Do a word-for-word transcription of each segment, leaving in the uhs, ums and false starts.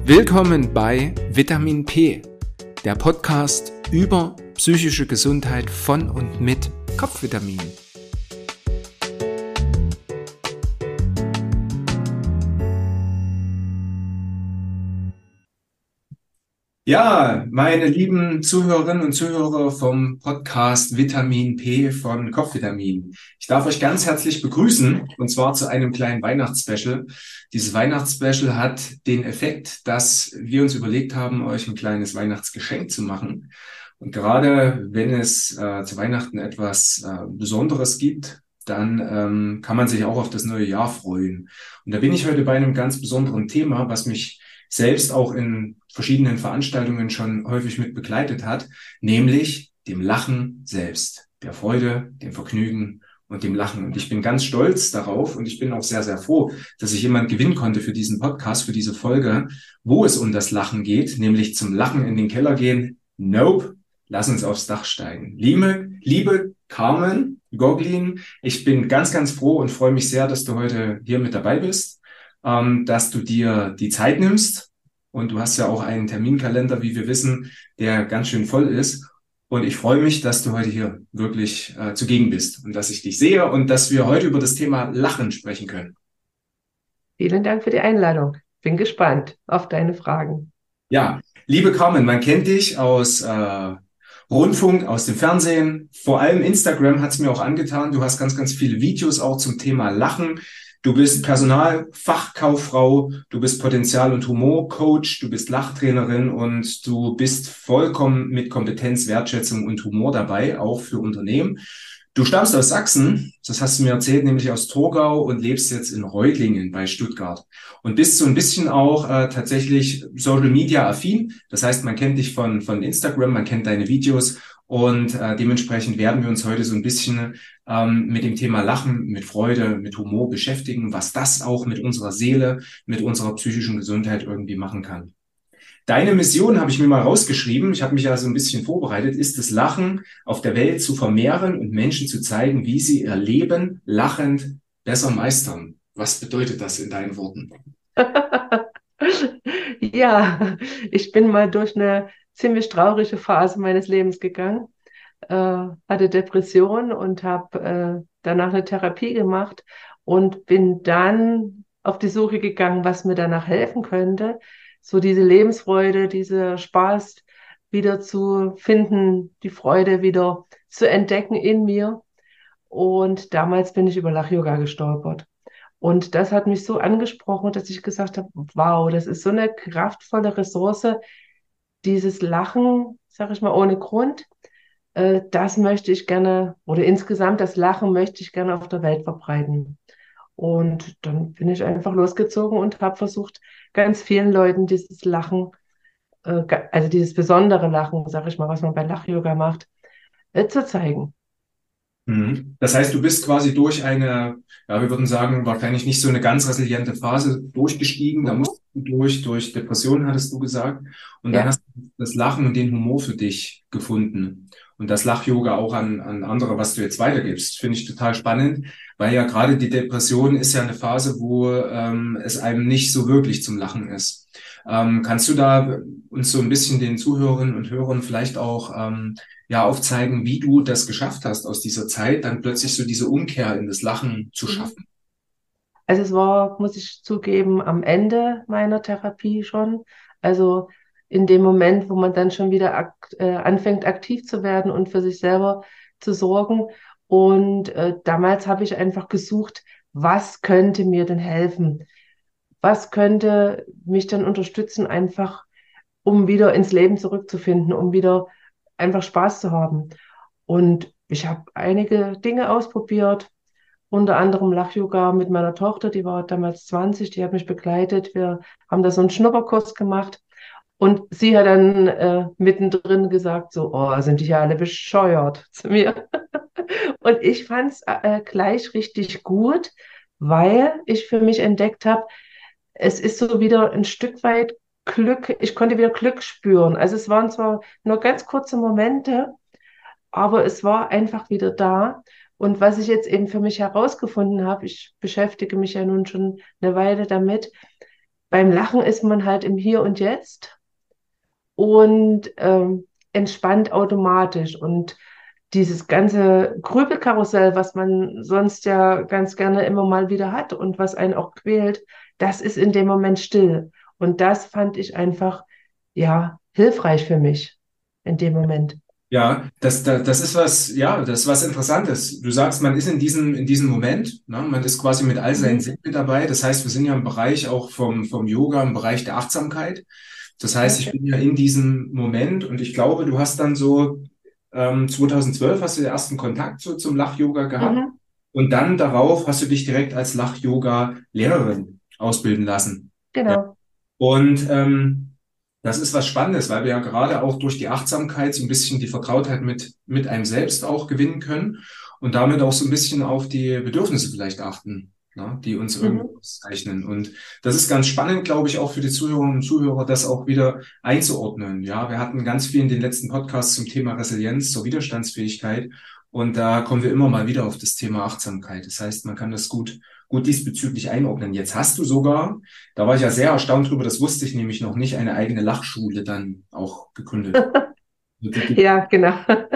Willkommen bei Vitamin P, der Podcast über psychische Gesundheit von und mit Kopfvitaminen. Ja, meine lieben Zuhörerinnen und Zuhörer vom Podcast Vitamin P von Kopfvitamin. Ich darf euch ganz herzlich begrüßen, und zwar zu einem kleinen Weihnachtsspecial. Dieses Weihnachtsspecial hat den Effekt, dass wir uns überlegt haben, euch ein kleines Weihnachtsgeschenk zu machen. Und gerade wenn es äh, zu Weihnachten etwas äh, Besonderes gibt, dann ähm, kann man sich auch auf das neue Jahr freuen. Und da bin ich heute bei einem ganz besonderen Thema, was mich selbst auch in verschiedenen Veranstaltungen schon häufig mit begleitet hat, nämlich dem Lachen selbst, der Freude, dem Vergnügen und dem Lachen. Und ich bin ganz stolz darauf und ich bin auch sehr, sehr froh, dass ich jemand gewinnen konnte für diesen Podcast, für diese Folge, wo es um das Lachen geht, nämlich zum Lachen in den Keller gehen. Nope, lass uns aufs Dach steigen. Liebe, liebe Carmen Goglin, ich bin ganz, ganz froh und freue mich sehr, dass du heute hier mit dabei bist, ähm, dass du dir die Zeit nimmst. Und du hast ja auch einen Terminkalender, wie wir wissen, der ganz schön voll ist. Und ich freue mich, dass du heute hier wirklich äh, zugegen bist und dass ich dich sehe und dass wir heute über das Thema Lachen sprechen können. Vielen Dank für die Einladung. Bin gespannt auf deine Fragen. Ja, liebe Carmen, man kennt dich aus äh, Rundfunk, aus dem Fernsehen, vor allem Instagram hat es mir auch angetan. Du hast ganz, ganz viele Videos auch zum Thema Lachen. Du bist Personalfachkauffrau, du bist Potenzial- und Humorcoach, du bist Lachtrainerin und du bist vollkommen mit Kompetenz, Wertschätzung und Humor dabei, auch für Unternehmen. Du stammst aus Sachsen, das hast du mir erzählt, nämlich aus Torgau und lebst jetzt in Reutlingen bei Stuttgart und bist so ein bisschen auch äh, tatsächlich Social Media affin. Das heißt, man kennt dich von, von Instagram, man kennt deine Videos und äh, dementsprechend werden wir uns heute so ein bisschen ähm, mit dem Thema Lachen, mit Freude, mit Humor beschäftigen, was das auch mit unserer Seele, mit unserer psychischen Gesundheit irgendwie machen kann. Deine Mission habe ich mir mal rausgeschrieben. Ich habe mich ja so ein bisschen vorbereitet, ist das Lachen auf der Welt zu vermehren und Menschen zu zeigen, wie sie ihr Leben lachend besser meistern. Was bedeutet das in deinen Worten? Ja, ich bin mal durch eine ziemlich traurige Phase meines Lebens gegangen, äh, hatte Depression und habe äh, danach eine Therapie gemacht und bin dann auf die Suche gegangen, was mir danach helfen könnte, so diese Lebensfreude, diese Spaß wieder zu finden, die Freude wieder zu entdecken in mir. Und damals bin ich über Lach-Yoga gestolpert. Und das hat mich so angesprochen, dass ich gesagt habe, wow, das ist so eine kraftvolle Ressource, dieses Lachen, sage ich mal, ohne Grund. Äh, das möchte ich gerne, oder insgesamt das Lachen möchte ich gerne auf der Welt verbreiten. Und dann bin ich einfach losgezogen und habe versucht, ganz vielen Leuten dieses Lachen, äh, ga- also dieses besondere Lachen, sage ich mal, was man bei Lach-Yoga macht, äh, zu zeigen. Mhm. Das heißt, du bist quasi durch eine, ja, wir würden sagen, wahrscheinlich nicht so eine ganz resiliente Phase durchgestiegen. Da Mhm. musst du durch, durch Depressionen, hattest du gesagt. Und dann Ja. hast du das Lachen und den Humor für dich gefunden. Und das Lach-Yoga auch an, an andere, was du jetzt weitergibst, finde ich total spannend, weil ja gerade die Depression ist ja eine Phase, wo ähm, es einem nicht so wirklich zum Lachen ist. Ähm, kannst du da uns so ein bisschen den Zuhörerinnen und Hörern vielleicht auch ähm, ja aufzeigen, wie du das geschafft hast, aus dieser Zeit dann plötzlich so diese Umkehr in das Lachen zu Mhm. schaffen? Also es war, muss ich zugeben, am Ende meiner Therapie schon. Also in dem Moment, wo man dann schon wieder akt, äh, anfängt, aktiv zu werden und für sich selber zu sorgen. Und äh, damals habe ich einfach gesucht, was könnte mir denn helfen? Was könnte mich dann unterstützen, einfach um wieder ins Leben zurückzufinden, um wieder einfach Spaß zu haben. Und ich habe einige Dinge ausprobiert, unter anderem Lach-Yoga mit meiner Tochter, die war damals zwanzig, die hat mich begleitet. Wir haben da so einen Schnupperkurs gemacht. Und sie hat dann äh, mittendrin gesagt, so, oh, sind die hier alle bescheuert zu mir. Und ich fand es äh, gleich richtig gut, weil ich für mich entdeckt habe, es ist so wieder ein Stück weit Glück, ich konnte wieder Glück spüren. Also es waren zwar nur ganz kurze Momente, aber es war einfach wieder da. Und was ich jetzt eben für mich herausgefunden habe, ich beschäftige mich ja nun schon eine Weile damit, beim Lachen ist man halt im Hier und Jetzt und ähm, entspannt automatisch. Und dieses ganze Grübelkarussell, was man sonst ja ganz gerne immer mal wieder hat und was einen auch quält, das ist in dem Moment still. Und das fand ich einfach, ja, hilfreich für mich in dem Moment. Ja, das, das, das ist was, ja, das ist was Interessantes. Du sagst, man ist in diesem, in diesem Moment, ne, man ist quasi mit all seinen Mhm. Sinnen mit dabei. Das heißt, wir sind ja im Bereich auch vom, vom Yoga, im Bereich der Achtsamkeit. Das heißt, Ja. ich bin ja in diesem Moment und ich glaube, du hast dann so, ähm, zwanzig zwölf hast du den ersten Kontakt so zum Lach-Yoga gehabt Mhm. und dann darauf hast du dich direkt als Lach-Yoga-Lehrerin ausbilden lassen. Ja. Genau. Und ähm, das ist was Spannendes, weil wir ja gerade auch durch die Achtsamkeit so ein bisschen die Vertrautheit mit, mit einem selbst auch gewinnen können und damit auch so ein bisschen auf die Bedürfnisse vielleicht achten, ne, die uns irgendwie Mhm. auszeichnen. Und das ist ganz spannend, glaube ich, auch für die Zuhörerinnen und Zuhörer, das auch wieder einzuordnen. Ja, wir hatten ganz viel in den letzten Podcasts zum Thema Resilienz, zur Widerstandsfähigkeit. Und da kommen wir immer mal wieder auf das Thema Achtsamkeit. Das heißt, man kann das gut, gut diesbezüglich einordnen. Jetzt hast du sogar, da war ich ja sehr erstaunt drüber, das wusste ich nämlich noch nicht, eine eigene Lachschule dann auch gegründet. Die gibt, Ja, genau.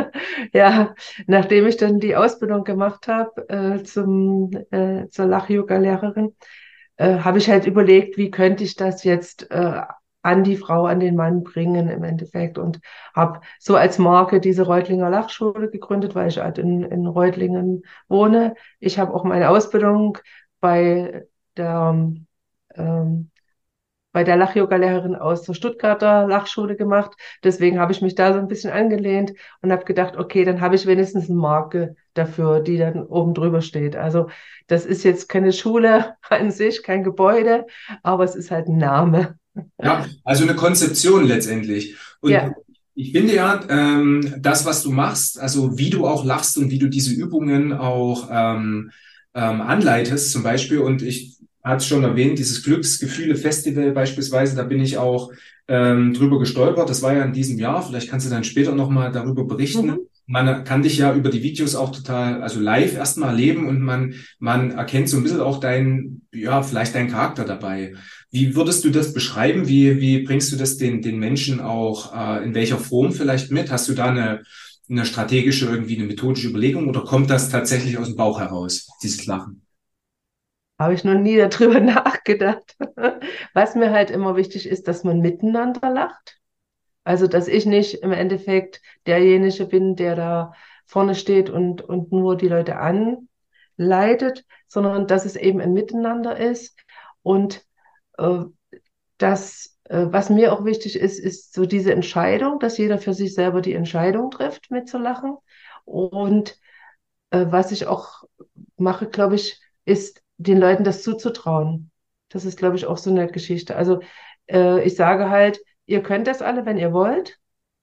Ja, nachdem ich dann die Ausbildung gemacht habe äh, zum, äh, zur Lach-Yoga-Lehrerin, äh, habe ich halt überlegt, wie könnte ich das jetzt äh, an die Frau, an den Mann bringen im Endeffekt und habe so als Marke diese Reutlinger Lachschule gegründet, weil ich halt in, in Reutlingen wohne. Ich habe auch meine Ausbildung bei der ähm, bei der Lach-Yoga-Lehrerin aus der Stuttgarter Lachschule gemacht. Deswegen habe ich mich da so ein bisschen angelehnt und habe gedacht, okay, dann habe ich wenigstens eine Marke dafür, die dann oben drüber steht. Also das ist jetzt keine Schule an sich, kein Gebäude, aber es ist halt ein Name. ja, also eine Konzeption letztendlich. Und Ja. ich finde ja, ähm, das, was du machst, also wie du auch lachst und wie du diese Übungen auch ähm, ähm, anleitest, zum Beispiel, und ich hatte es schon erwähnt, dieses Glücksgefühle-Festival beispielsweise, da bin ich auch ähm, drüber gestolpert. Das war ja in diesem Jahr. Vielleicht kannst du dann später nochmal darüber berichten. Mhm. Man kann dich ja über die Videos auch total, also live erstmal erleben und man, man erkennt so ein bisschen auch deinen, ja, vielleicht deinen Charakter dabei. Wie würdest du das beschreiben? Wie, wie bringst du das den, den Menschen auch, äh, in welcher Form vielleicht mit? Hast du da eine, eine strategische, irgendwie eine methodische Überlegung oder kommt das tatsächlich aus dem Bauch heraus, dieses Lachen? Habe ich noch nie darüber nachgedacht. Was mir halt immer wichtig ist, dass man miteinander lacht. Also, dass ich nicht im Endeffekt derjenige bin, der da vorne steht und, und nur die Leute anleitet, sondern dass es eben ein Miteinander ist. Und äh, das, äh, was mir auch wichtig ist, ist so diese Entscheidung, dass jeder für sich selber die Entscheidung trifft, mitzulachen. Und äh, was ich auch mache, glaube ich, ist den Leuten das zuzutrauen. Das ist, glaube ich, auch so eine Geschichte. Also äh, ich sage halt, ihr könnt das alle, wenn ihr wollt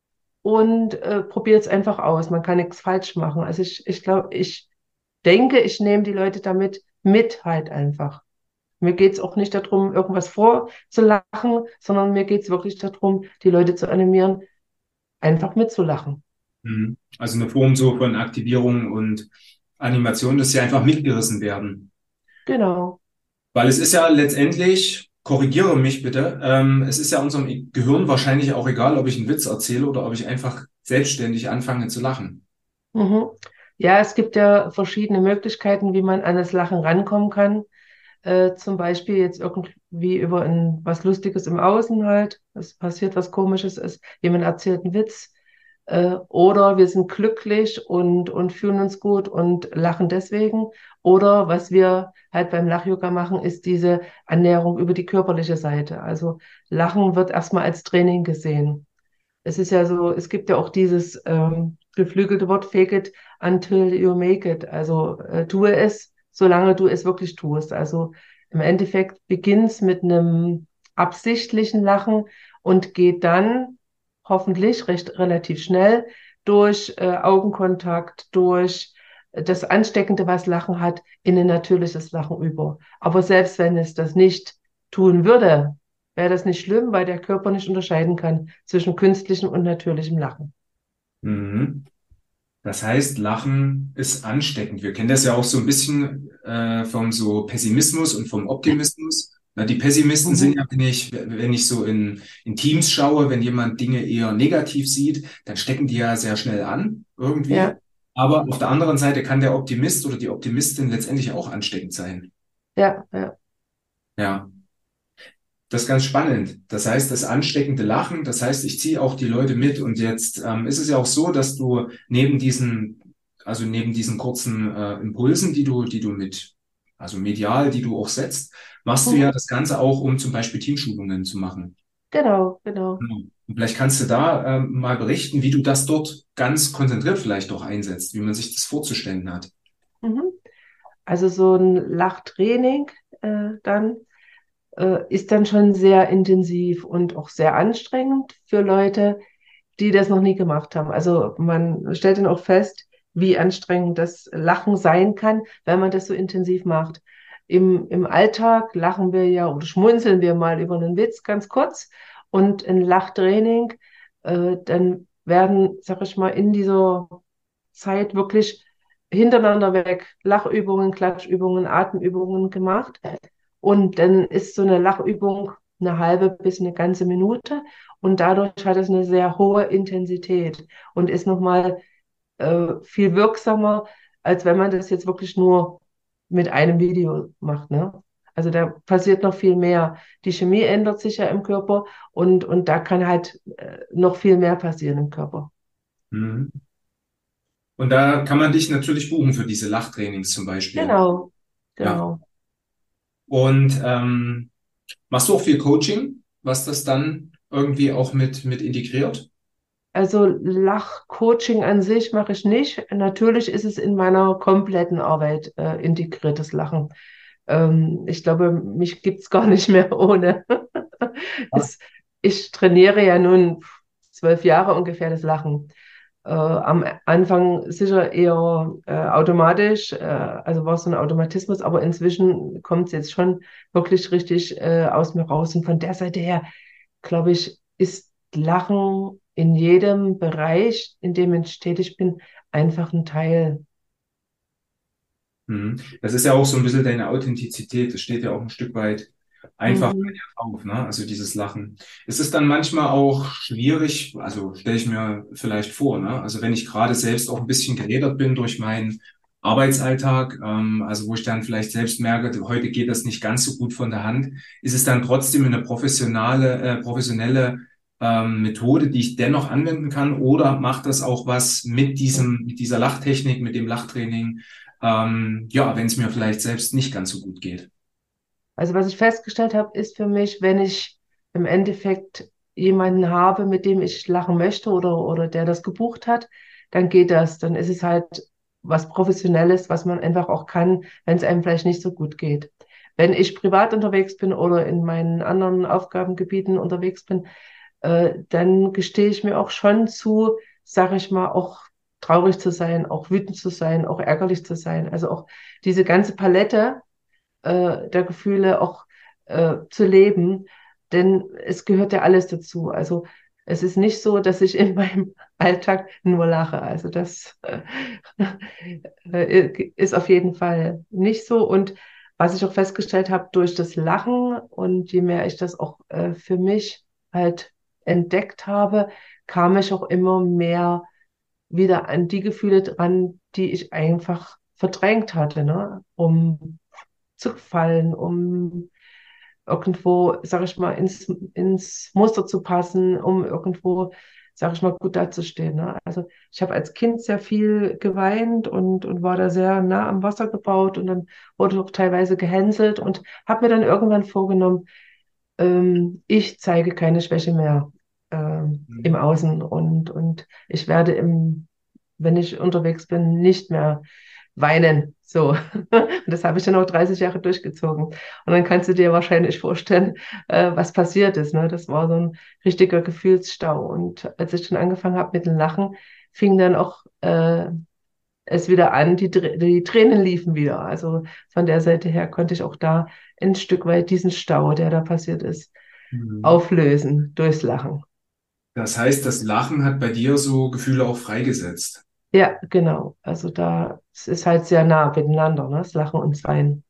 und äh, probiert es einfach aus. Man kann nichts falsch machen. Also ich, ich glaube, ich denke, ich nehme die Leute damit mit halt einfach. Mir geht es auch nicht darum, irgendwas vorzulachen, sondern mir geht es wirklich darum, die Leute zu animieren, einfach mitzulachen. Mhm. Also eine Form so von Aktivierung und Animation, dass sie einfach mitgerissen werden. Genau. Weil es ist ja letztendlich, korrigiere mich bitte, ähm, es ist ja unserem Gehirn wahrscheinlich auch egal, ob ich einen Witz erzähle oder ob ich einfach selbstständig anfange zu lachen. Mhm. Ja, es gibt ja verschiedene Möglichkeiten, wie man an das Lachen rankommen kann. Äh, zum Beispiel jetzt irgendwie über ein, was Lustiges im Außen halt, es passiert was Komisches, ist, jemand erzählt einen Witz, äh, oder wir sind glücklich und, und fühlen uns gut und lachen deswegen. Oder was wir halt beim Lach-Yoga machen, ist diese Annäherung über die körperliche Seite. Also Lachen wird erstmal als Training gesehen. Es ist ja so, es gibt ja auch dieses ähm, geflügelte Wort, fake it until you make it. Also äh, tue es, solange du es wirklich tust. Also im Endeffekt beginnt's mit einem absichtlichen Lachen und geht dann hoffentlich recht relativ schnell durch äh, Augenkontakt, durch das Ansteckende, was Lachen hat, in ein natürliches Lachen über. Aber selbst wenn es das nicht tun würde, wäre das nicht schlimm, weil der Körper nicht unterscheiden kann zwischen künstlichem und natürlichem Lachen. Mhm. Das heißt, Lachen ist ansteckend. Wir kennen das ja auch so ein bisschen äh, vom so Pessimismus und vom Optimismus. Na, die Pessimisten sind Mhm. ja, wenn ich, wenn ich so in, in Teams schaue, wenn jemand Dinge eher negativ sieht, dann stecken die ja sehr schnell an, irgendwie. Ja, Aber auf der anderen Seite kann der Optimist oder die Optimistin letztendlich auch ansteckend sein. ja, ja. Ja, das ist ganz spannend. Das heißt, das ansteckende Lachen, das heißt, ich ziehe auch die Leute mit. Und jetzt ähm, ist es ja auch so, dass du neben diesen, also neben diesen kurzen äh, Impulsen, die du, die du mit, also medial, die du auch setzt, machst du ja Mhm. das Ganze auch, um zum Beispiel Teamschulungen zu machen. Genau, genau. Genau. Und vielleicht kannst du da ähm, mal berichten, wie du das dort ganz konzentriert vielleicht auch einsetzt, wie man sich das vorzustellen hat. Mhm. Also so ein Lachtraining äh, dann äh, ist dann schon sehr intensiv und auch sehr anstrengend für Leute, die das noch nie gemacht haben. Also man stellt dann auch fest, wie anstrengend das Lachen sein kann, wenn man das so intensiv macht. Im, im Alltag lachen wir ja oder schmunzeln wir mal über einen Witz ganz kurz und ein Lachtraining, äh, dann werden, sag ich mal, in dieser Zeit wirklich hintereinander weg Lachübungen, Klatschübungen, Atemübungen gemacht. Und dann ist so eine Lachübung eine halbe bis eine ganze Minute und dadurch hat es eine sehr hohe Intensität und ist nochmal äh, viel wirksamer, als wenn man das jetzt wirklich nur mit einem Video macht, ne? Also da passiert noch viel mehr. Die Chemie ändert sich ja im Körper und, und da kann halt äh, noch viel mehr passieren im Körper. Mhm. Und da kann man dich natürlich buchen für diese Lachtrainings zum Beispiel. Genau, Ja. genau. Und ähm, machst du auch viel Coaching, was das dann irgendwie auch mit, mit integriert? Also Lachcoaching an sich mache ich nicht. Natürlich ist es in meiner kompletten Arbeit äh, integriertes Lachen. Ähm, ich glaube, mich gibt's gar nicht mehr ohne. Es, ich trainiere ja nun zwölf Jahre ungefähr das Lachen. Äh, am Anfang sicher eher äh, automatisch, äh, also war es so ein Automatismus, aber inzwischen kommt es jetzt schon wirklich richtig äh, aus mir raus. Und von der Seite her, glaube ich, ist Lachen in jedem Bereich, in dem ich tätig bin, einfach ein Teil. Mhm. Das ist ja auch so ein bisschen deine Authentizität. Das steht ja auch ein Stück weit einfach bei Mhm. dir drauf, ne? Also dieses Lachen. Ist es dann manchmal auch schwierig, also stelle ich mir vielleicht vor, ne? Also wenn ich gerade selbst auch ein bisschen gerädert bin durch meinen Arbeitsalltag, ähm, also wo ich dann vielleicht selbst merke, heute geht das nicht ganz so gut von der Hand, ist es dann trotzdem eine professionale, äh, professionelle ähm, Methode, die ich dennoch anwenden kann, oder macht das auch was mit diesem, mit dieser Lachtechnik, mit dem Lachtraining? Ähm, ja, wenn es mir vielleicht selbst nicht ganz so gut geht. Also was ich festgestellt habe, ist für mich, wenn ich im Endeffekt jemanden habe, mit dem ich lachen möchte oder, oder der das gebucht hat, dann geht das. Dann ist es halt was Professionelles, was man einfach auch kann, wenn es einem vielleicht nicht so gut geht. Wenn ich privat unterwegs bin oder in meinen anderen Aufgabengebieten unterwegs bin, äh, dann gestehe ich mir auch schon zu, sage ich mal, auch traurig zu sein, auch wütend zu sein, auch ärgerlich zu sein. Also auch diese ganze Palette äh, der Gefühle auch äh, zu leben, denn es gehört ja alles dazu. Also es ist nicht so, dass ich in meinem Alltag nur lache. Also das äh, ist auf jeden Fall nicht so. Und was ich auch festgestellt habe, durch das Lachen und je mehr ich das auch äh, für mich halt entdeckt habe, kam ich auch immer mehr wieder an die Gefühle dran, die ich einfach verdrängt hatte, ne? Um zu gefallen, um irgendwo, sag ich mal, ins, ins Muster zu passen, um irgendwo, sag ich mal, gut dazustehen. Ne? Also ich habe als Kind sehr viel geweint und, und war da sehr nah am Wasser gebaut und dann wurde auch teilweise gehänselt und habe mir dann irgendwann vorgenommen, ähm, ich zeige keine Schwäche mehr ähm, im Mhm. Außen und, und ich werde im, wenn ich unterwegs bin, nicht mehr weinen. So. Und das habe ich dann auch dreißig Jahre durchgezogen. Und dann kannst du dir wahrscheinlich vorstellen, äh, was passiert ist. Ne? Das war so ein richtiger Gefühlsstau. Und als ich dann angefangen habe mit dem Lachen, fing dann auch äh, es wieder an, die, Trä- die Tränen liefen wieder. Also von der Seite her konnte ich auch da ein Stück weit diesen Stau, der da passiert ist, Mhm. auflösen durchs Lachen. Das heißt, das Lachen hat bei dir so Gefühle auch freigesetzt. Ja, genau. Also da, es ist halt sehr nah miteinander, ne? Das Lachen und das Weinen.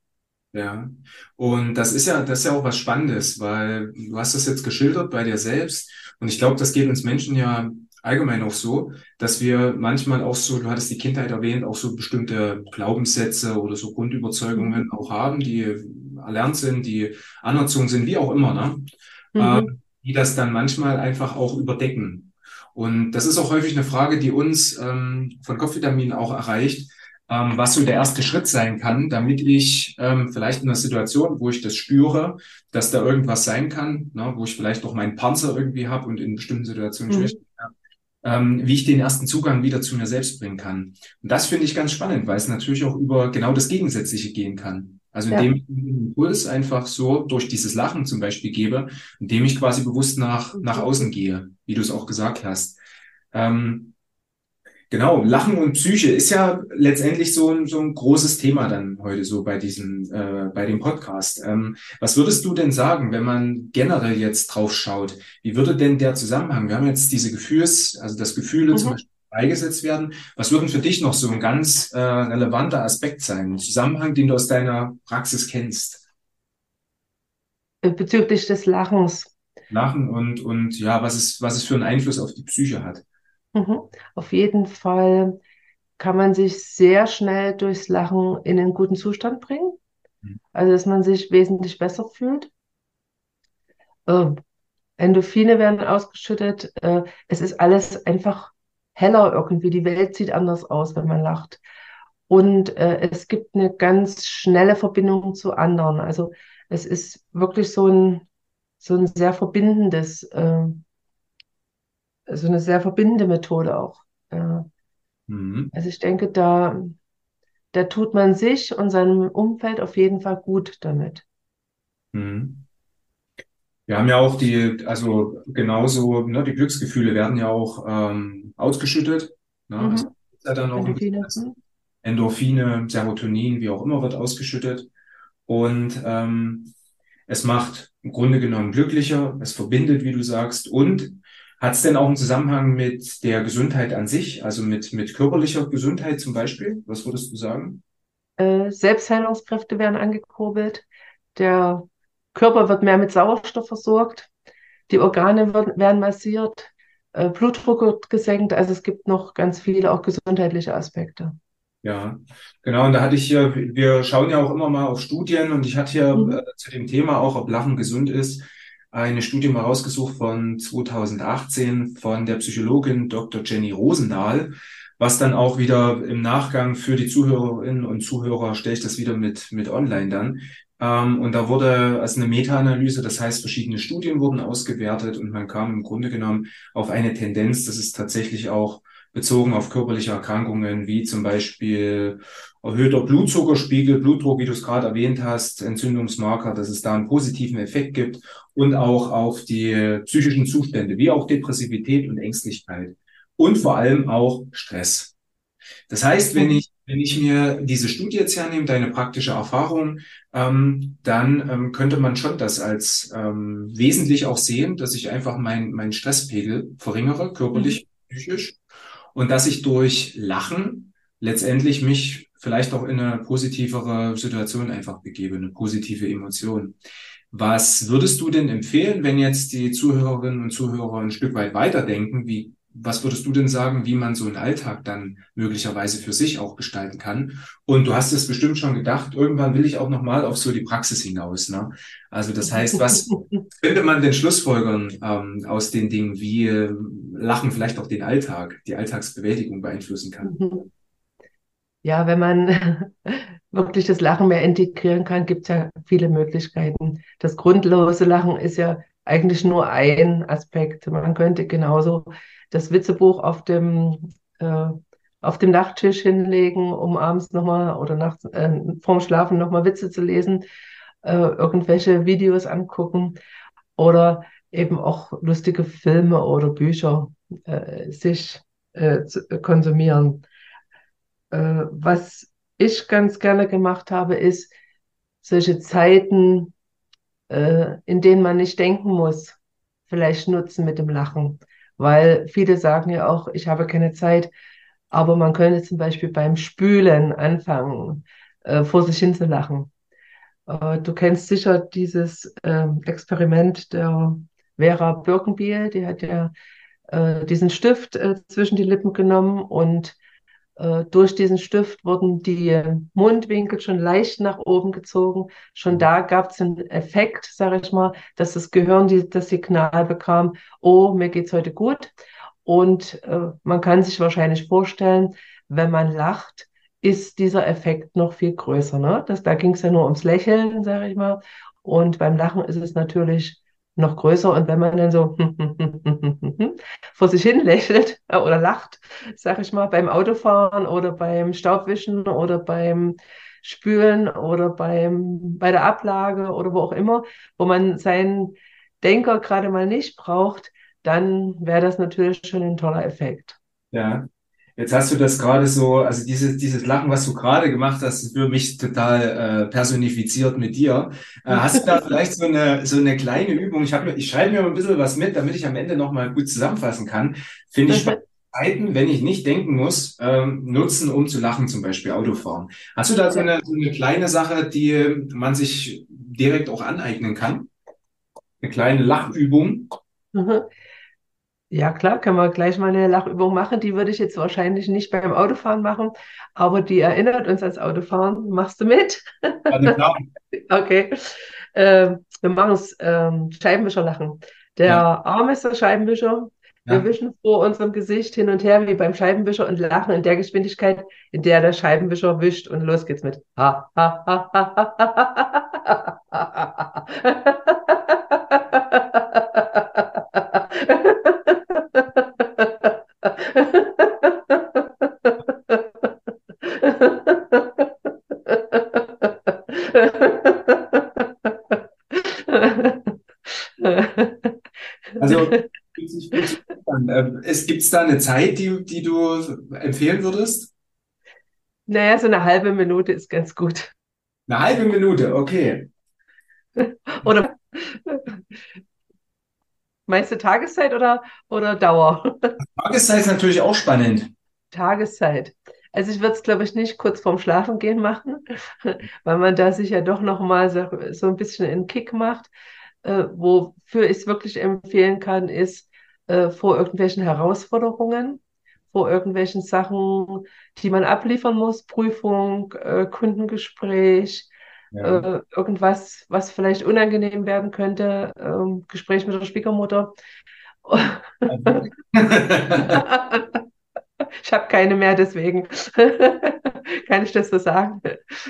Ja, und das ist ja, das ist ja auch was Spannendes, weil du hast das jetzt geschildert bei dir selbst und ich glaube, das geht uns Menschen ja allgemein auch so, dass wir manchmal auch so, du hattest die Kindheit erwähnt, auch so bestimmte Glaubenssätze oder so Grundüberzeugungen Mhm. auch haben, die erlernt sind, die anerzogen sind, wie auch immer, ne? Äh, Mhm. Die das dann manchmal einfach auch überdecken. Und das ist auch häufig eine Frage, die uns ähm, von Kopfvitamin auch erreicht, ähm, was so der erste Schritt sein kann, damit ich ähm, vielleicht in einer Situation, wo ich das spüre, dass da irgendwas sein kann, ne, wo ich vielleicht auch meinen Panzer irgendwie habe und in bestimmten Situationen Mhm. Schwierigkeiten habe, ähm, wie ich den ersten Zugang wieder zu mir selbst bringen kann. Und das finde ich ganz spannend, weil es natürlich auch über genau das Gegensätzliche gehen kann. Also indem Ja. ich einen Impuls einfach so durch dieses Lachen zum Beispiel gebe, indem ich quasi bewusst nach, nach Mhm. außen gehe, wie du es auch gesagt hast. Ähm, Genau, Lachen und Psyche ist ja letztendlich so ein, so ein großes Thema dann heute so bei diesem, äh, bei dem Podcast. Ähm, was würdest du denn sagen, wenn man generell jetzt drauf schaut? Wie würde denn der Zusammenhang? Wir haben jetzt diese Gefühls, also das Gefühle zum Mhm. Beispiel beigesetzt werden. Was würden für dich noch so ein ganz äh, relevanter Aspekt sein? Ein Zusammenhang, den du aus deiner Praxis kennst? Äh, Bezüglich des Lachens. Lachen und, und ja, was es, was es für einen Einfluss auf die Psyche hat. Mhm. Auf jeden Fall kann man sich sehr schnell durchs Lachen in einen guten Zustand bringen. Also, dass man sich wesentlich besser fühlt. Äh, Endorphine werden ausgeschüttet. Äh, es ist alles einfach heller irgendwie. Die Welt sieht anders aus, wenn man lacht. Und äh, es gibt eine ganz schnelle Verbindung zu anderen. Also es ist wirklich so ein, so ein sehr verbindendes, äh, so eine sehr verbindende Methode auch. Äh, Mhm. also ich denke, da, da tut man sich und seinem Umfeld auf jeden Fall gut damit. Mhm. Wir haben ja auch die, also genauso, ne, die Glücksgefühle werden ja auch ähm, ausgeschüttet. Ne? Es Mhm. ist ja dann auch ein bisschen Endorphine. das Hm? Endorphine, Serotonin, wie auch immer, wird ausgeschüttet. Und ähm, es macht im Grunde genommen glücklicher, es verbindet, wie du sagst. Und hat es denn auch einen Zusammenhang mit der Gesundheit an sich, also mit, mit körperlicher Gesundheit zum Beispiel? Was würdest du sagen? Äh, Selbstheilungskräfte werden angekurbelt. Der Körper wird mehr mit Sauerstoff versorgt. Die Organe wird, werden massiert. Äh, Blutdruck wird gesenkt. Also es gibt noch ganz viele auch gesundheitliche Aspekte. Ja, genau. Und da hatte ich hier, wir schauen ja auch immer mal auf Studien und ich hatte hier Mhm. äh, zu dem Thema auch, ob Lachen gesund ist, eine Studie mal rausgesucht von zwanzig achtzehn von der Psychologin Doktor Jenny Rosendahl, was dann auch wieder im Nachgang für die Zuhörerinnen und Zuhörer stelle ich das wieder mit, mit online dann. Ähm, und da wurde als eine Meta-Analyse, das heißt, verschiedene Studien wurden ausgewertet und man kam im Grunde genommen auf eine Tendenz, dass es tatsächlich auch bezogen auf körperliche Erkrankungen wie zum Beispiel erhöhter Blutzuckerspiegel, Blutdruck, wie du es gerade erwähnt hast, Entzündungsmarker, dass es da einen positiven Effekt gibt und auch auf die psychischen Zustände wie auch Depressivität und Ängstlichkeit und vor allem auch Stress. Das heißt, wenn Mhm. ich, wenn ich mir diese Studie jetzt hernehme, deine praktische Erfahrung, ähm, dann ähm, könnte man schon das als ähm, wesentlich auch sehen, dass ich einfach mein, meinen Stresspegel verringere, Mhm. körperlich, psychisch, und dass ich durch Lachen letztendlich mich vielleicht auch in eine positivere Situation einfach begebe, eine positive Emotion. Was würdest du denn empfehlen, wenn jetzt die Zuhörerinnen und Zuhörer ein Stück weit weiterdenken? Wie, was würdest du denn sagen, wie man so einen Alltag dann möglicherweise für sich auch gestalten kann? Und du hast es bestimmt schon gedacht, irgendwann will ich auch nochmal auf so die Praxis hinaus, ne? Also das heißt, was könnte man denn schlussfolgern ähm, aus den Dingen, wie äh, Lachen vielleicht auch den Alltag, die Alltagsbewältigung beeinflussen kann? Ja, wenn man wirklich das Lachen mehr integrieren kann, gibt es ja viele Möglichkeiten. Das grundlose Lachen ist ja eigentlich nur ein Aspekt. Man könnte genauso das Witzebuch auf dem, äh, auf dem Nachttisch hinlegen, um abends nochmal oder nachts, äh, vorm Schlafen nochmal Witze zu lesen, äh, irgendwelche Videos angucken oder eben auch lustige Filme oder Bücher äh, sich äh, zu, konsumieren. Äh, was ich ganz gerne gemacht habe, ist solche Zeiten, äh, in denen man nicht denken muss, vielleicht nutzen mit dem Lachen. Weil viele sagen ja auch, ich habe keine Zeit, aber man könnte zum Beispiel beim Spülen anfangen, äh, vor sich hin zu lachen. Äh, du kennst sicher dieses ähm, Experiment der Vera Birkenbiel, die hat ja äh, diesen Stift äh, zwischen die Lippen genommen und äh, durch diesen Stift wurden die Mundwinkel schon leicht nach oben gezogen. Schon da gab es einen Effekt, sage ich mal, dass das Gehirn die, das Signal bekam, oh, mir geht's heute gut. Und äh, man kann sich wahrscheinlich vorstellen, wenn man lacht, ist dieser Effekt noch viel größer. Ne? Das, da ging es ja nur ums Lächeln, sage ich mal. Und beim Lachen ist es natürlich noch größer. Und wenn man dann so vor sich hin lächelt äh, oder lacht, sag ich mal, beim Autofahren oder beim Staubwischen oder beim Spülen oder beim, bei der Ablage oder wo auch immer, wo man seinen Denker gerade mal nicht braucht, dann wäre das natürlich schon ein toller Effekt. Ja. Jetzt hast du das gerade so, also dieses, dieses Lachen, was du gerade gemacht hast, ist für mich total äh, personifiziert mit dir. Äh, hast du da vielleicht so eine, so eine kleine Übung? Ich hab, mir- ich schreibe mir mal ein bisschen was mit, damit ich am Ende nochmal gut zusammenfassen kann. Finde ich spannend. Zeiten, wenn ich nicht denken muss, ähm, nutzen, um zu lachen, zum Beispiel Autofahren. Hast du da so Ja. eine, so eine kleine Sache, die man sich direkt auch aneignen kann? Eine kleine Lachübung? Mhm. Ja, klar, können wir gleich mal eine Lachübung machen. Die würde ich jetzt wahrscheinlich nicht beim Autofahren machen, aber die erinnert uns ans Autofahren. Machst du mit? Ja, na klar. Okay. Ähm, wir machen es ähm, Scheibenwischer lachen. Der Ja, Arm ist der Scheibenwischer. Wir ja. wischen vor unserem Gesicht hin und her wie beim Scheibenwischer und lachen in der Geschwindigkeit, in der der Scheibenwischer wischt. Und los geht's mit. Ha, ha, ha, ha, ha, ha, Also, fühlt sich, fühlt sich gut an. Ähm, es, gibt's da eine Zeit, die, die du empfehlen würdest? Naja, so eine halbe Minute ist ganz gut. Eine halbe Minute, okay. Oder meinst du Tageszeit oder, oder Dauer? Tageszeit ist natürlich auch spannend. Tageszeit. Also ich würde es, glaube ich, nicht kurz vorm Schlafengehen machen, weil man da sich ja doch noch mal so, so ein bisschen einen Kick macht. Äh, wofür ich es wirklich empfehlen kann, ist äh, vor irgendwelchen Herausforderungen, vor irgendwelchen Sachen, die man abliefern muss, Prüfung, äh, Kundengespräch, Ja. äh, irgendwas, was vielleicht unangenehm werden könnte, ähm, Gespräch mit der Schwiegermutter. Ich habe keine mehr, deswegen kann ich das so sagen.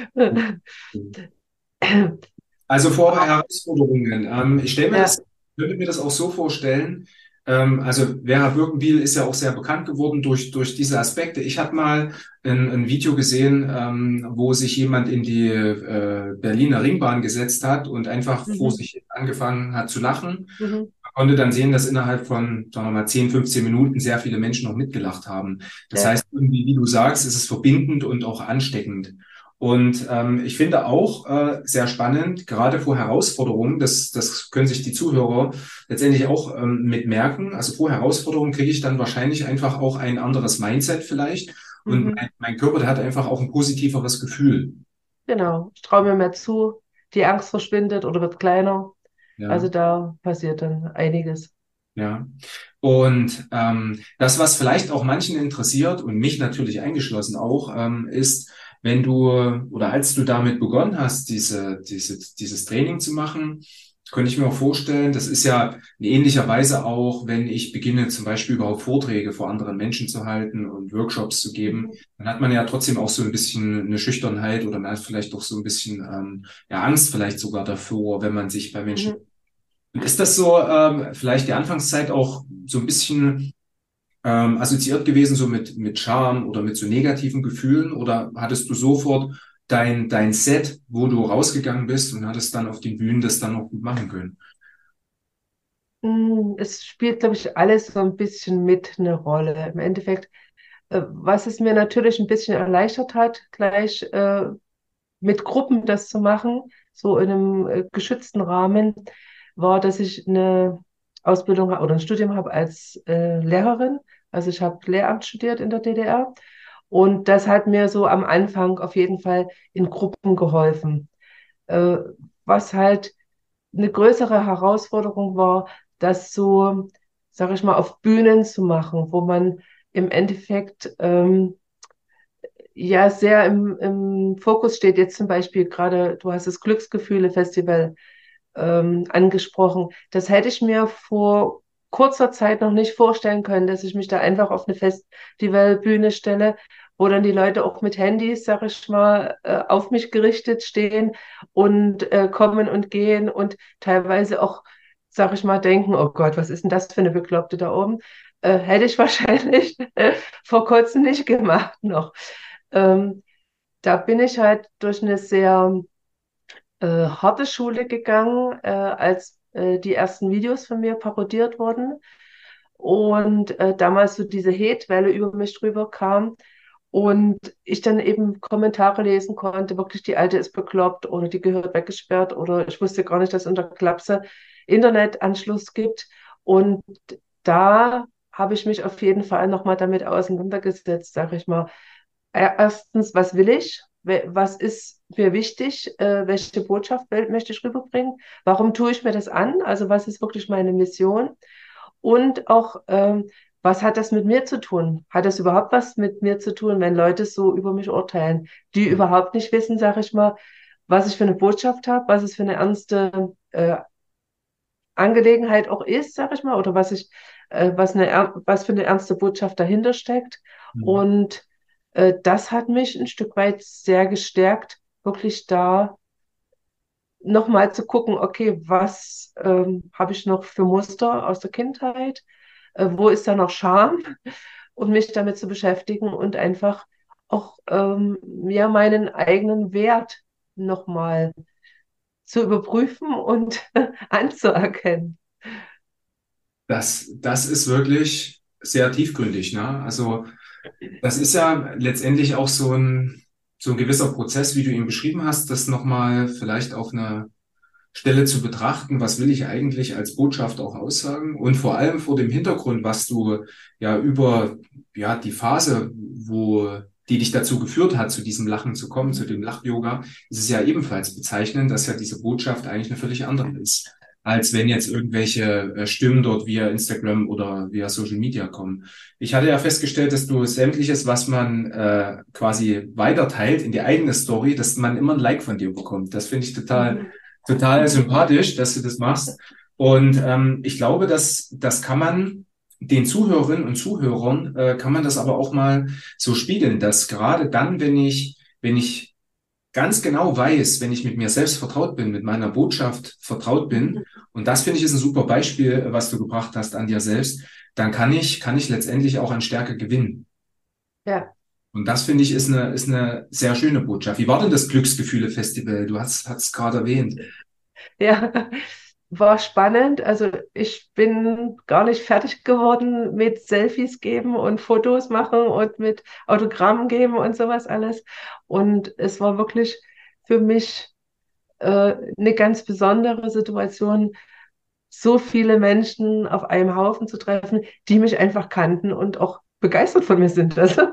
Also vor Herausforderungen. Ähm, ich stelle mir Ja. das, würde mir das auch so vorstellen. Ähm, also Vera Birkenbiel ist ja auch sehr bekannt geworden durch, durch diese Aspekte. Ich habe mal ein, ein Video gesehen, ähm, wo sich jemand in die äh, Berliner Ringbahn gesetzt hat und einfach vor Mhm. sich hin angefangen hat zu lachen. Mhm. Man konnte dann sehen, dass innerhalb von, sagen wir mal, zehn, fünfzehn Minuten sehr viele Menschen noch mitgelacht haben. Das Ja. heißt, irgendwie, wie du sagst, ist es verbindend und auch ansteckend. Und ähm, ich finde auch äh, sehr spannend, gerade vor Herausforderungen, das, das können sich die Zuhörer letztendlich auch ähm, mitmerken. Also vor Herausforderungen kriege ich dann wahrscheinlich einfach auch ein anderes Mindset vielleicht. Und Mhm. mein, mein Körper, der hat einfach auch ein positiveres Gefühl. Genau. Ich traue mir mehr zu. Die Angst verschwindet oder wird kleiner. Also Ja, da passiert dann einiges. ja. Und ähm, das, was vielleicht auch manchen interessiert und mich natürlich eingeschlossen auch, ähm, ist, wenn du oder als du damit begonnen hast, diese, diese, dieses Training zu machen, könnte ich mir auch vorstellen, das ist ja in ähnlicher Weise auch, wenn ich beginne, zum Beispiel überhaupt Vorträge vor anderen Menschen zu halten und Workshops zu geben, Mhm. dann hat man ja trotzdem auch so ein bisschen eine Schüchternheit oder man hat vielleicht auch so ein bisschen ähm, ja, Angst vielleicht sogar davor, wenn man sich bei Menschen. Mhm. Und ist das so ähm, vielleicht die Anfangszeit auch so ein bisschen ähm, assoziiert gewesen, so mit, mit Scham oder mit so negativen Gefühlen? Oder hattest du sofort dein, dein Set, wo du rausgegangen bist und hattest dann auf den Bühnen das dann noch gut machen können? Mm, Es spielt, glaube ich, alles so ein bisschen mit eine Rolle. Im Endeffekt, äh, was es mir natürlich ein bisschen erleichtert hat, gleich äh, mit Gruppen das zu machen, so in einem äh, geschützten Rahmen, war, dass ich eine Ausbildung ha- oder ein Studium habe als äh, Lehrerin. Also ich habe Lehramt studiert in der D D R und das hat mir so am Anfang auf jeden Fall in Gruppen geholfen. Äh, was halt eine größere Herausforderung war, das so, sag ich mal, auf Bühnen zu machen, wo man im Endeffekt ähm, ja sehr im, im Fokus steht. Jetzt zum Beispiel gerade, du hast das Glücksgefühle-Festival ähm, angesprochen. Das hätte ich mir vor kurzer Zeit noch nicht vorstellen können, dass ich mich da einfach auf eine Festivalbühne stelle, wo dann die Leute auch mit Handys, sag ich mal, äh, auf mich gerichtet stehen und äh, kommen und gehen und teilweise auch, sag ich mal, denken, oh Gott, was ist denn das für eine Bekloppte da oben? Äh, hätte ich wahrscheinlich äh, vor kurzem nicht gemacht noch. Ähm, Da bin ich halt durch eine sehr äh, harte Schule gegangen, äh, als äh, die ersten Videos von mir parodiert wurden und äh, damals so diese Hate-Welle über mich drüber kam und ich dann eben Kommentare lesen konnte, wirklich die Alte ist bekloppt oder die gehört weggesperrt oder ich wusste gar nicht, dass es unter Klapse Internetanschluss gibt und da habe ich mich auf jeden Fall nochmal damit auseinandergesetzt, sage ich mal. Äh, Erstens, was will ich? We- Was ist mir wichtig? Äh, welche Botschaft wel- möchte ich rüberbringen? Warum tue ich mir das an? Also was ist wirklich meine Mission? Und auch, ähm, was hat das mit mir zu tun? Hat das überhaupt was mit mir zu tun, wenn Leute so über mich urteilen, die überhaupt nicht wissen, sage ich mal, was ich für eine Botschaft habe, was es für eine ernste äh, Angelegenheit auch ist, sage ich mal, oder was ich, äh, was eine, er- was für eine ernste Botschaft dahinter steckt. Mhm. Und äh, das hat mich ein Stück weit sehr gestärkt, wirklich da nochmal zu gucken, okay, was ähm, habe ich noch für Muster aus der Kindheit? Äh, wo ist da noch Scham? Und mich damit zu beschäftigen und einfach auch ähm, ja, meinen eigenen Wert nochmal zu überprüfen und anzuerkennen. Das, das ist wirklich sehr tiefgründig, ne? Also das ist ja letztendlich auch so ein, so ein gewisser Prozess, wie du ihn beschrieben hast, das nochmal vielleicht auf einer Stelle zu betrachten, was will ich eigentlich als Botschaft auch aussagen und vor allem vor dem Hintergrund, was du ja über ja die Phase, wo die dich dazu geführt hat, zu diesem Lachen zu kommen, zu dem Lach-Yoga, ist es ja ebenfalls bezeichnend, dass ja diese Botschaft eigentlich eine völlig andere ist, als wenn jetzt irgendwelche äh, Stimmen dort via Instagram oder via Social Media kommen. Ich hatte ja festgestellt, dass du sämtliches, was man äh, quasi weiterteilt in die eigene Story, dass man immer ein Like von dir bekommt. Das finde ich total Mhm. total sympathisch, dass du das machst. Und ähm, ich glaube, dass das kann man den Zuhörerinnen und Zuhörern äh, kann man das aber auch mal so spiegeln, dass gerade dann, wenn ich wenn ich ganz genau weiß, wenn ich mit mir selbst vertraut bin, mit meiner Botschaft vertraut bin, und das finde ich ist ein super Beispiel, äh, was du gebracht hast an dir selbst, dann kann ich kann ich letztendlich auch an Stärke gewinnen. Ja, Und das finde ich ist eine ist eine sehr schöne Botschaft. Wie war denn das Glücksgefühle-Festival? Du hast hast es gerade erwähnt. ja, war spannend. Also ich bin gar nicht fertig geworden mit Selfies geben und Fotos machen und mit Autogrammen geben und sowas alles. Und es war wirklich für mich äh, eine ganz besondere Situation, so viele Menschen auf einem Haufen zu treffen, die mich einfach kannten und auch begeistert von mir sind. Also,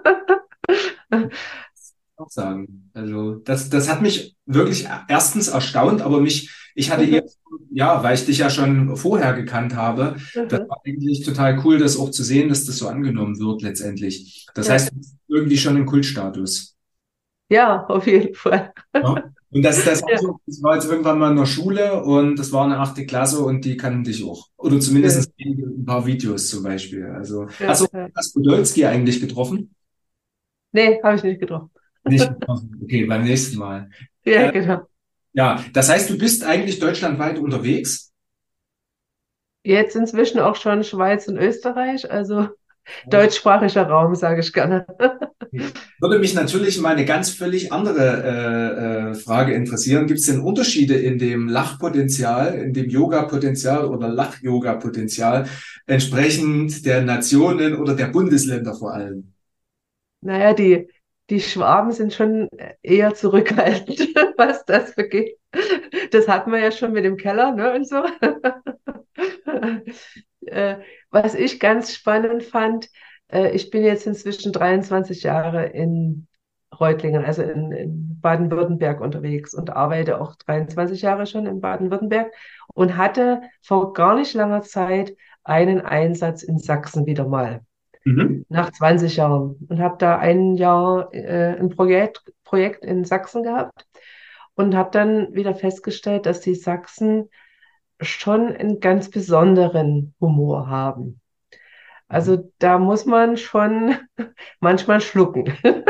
Auch sagen. Also das, das hat mich wirklich erstens erstaunt, aber mich, ich hatte eher, ja, weil ich dich ja schon vorher gekannt habe, das war eigentlich total cool, das auch zu sehen, dass das so angenommen wird letztendlich. Das ja, heißt, du bist irgendwie schon im Kultstatus. ja, auf jeden Fall. Ja. Und das, das, war Ja, so, das war jetzt irgendwann mal in der Schule und das war eine achte Klasse und die kannten dich auch. Oder ja, zumindest ein paar Videos zum Beispiel. Also, hast ja, du ja. hast Podolski eigentlich getroffen? Nee, habe ich nicht getroffen. Nicht getroffen. Okay, beim nächsten Mal. Ja, Äh, genau. Ja, das heißt, du bist eigentlich deutschlandweit unterwegs. Jetzt inzwischen auch schon Schweiz und Österreich, also deutschsprachiger Raum, sage ich gerne. Würde mich natürlich mal eine ganz völlig andere äh, äh, Frage interessieren. Gibt es denn Unterschiede in dem Lachpotenzial, in dem Yoga-Potenzial oder Lach-Yoga-Potenzial entsprechend der Nationen oder der Bundesländer vor allem? Naja, die, die Schwaben sind schon eher zurückhaltend, was das begeht. Das hatten wir ja schon mit dem Keller, ne, und so. Äh, was ich ganz spannend fand, äh, ich bin jetzt inzwischen dreiundzwanzig Jahre in Reutlingen, also in, in Baden-Württemberg unterwegs und arbeite auch dreiundzwanzig Jahre schon in Baden-Württemberg und hatte vor gar nicht langer Zeit einen Einsatz in Sachsen wieder mal, Mhm. nach zwanzig Jahren. Und habe da ein Jahr äh, ein Projekt, Projekt in Sachsen gehabt und habe dann wieder festgestellt, dass die Sachsen schon einen ganz besonderen Humor haben. Mhm. Also da muss man schon manchmal schlucken.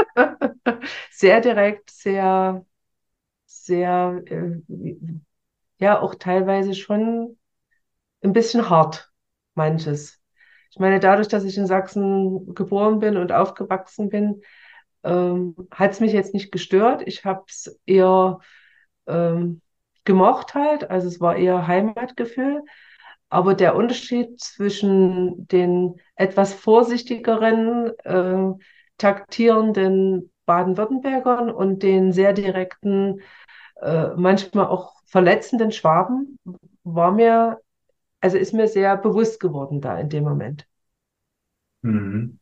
Sehr direkt, sehr, sehr, äh, ja, auch teilweise schon ein bisschen hart, manches. Ich meine, dadurch, dass ich in Sachsen geboren bin und aufgewachsen bin, ähm, hat es mich jetzt nicht gestört. Ich habe es eher ähm, gemocht halt, also es war eher Heimatgefühl. Aber der Unterschied zwischen den etwas vorsichtigeren, äh, taktierenden Baden-Württembergern und den sehr direkten, äh, manchmal auch verletzenden Schwaben war mir, also ist mir sehr bewusst geworden da in dem Moment. Mhm.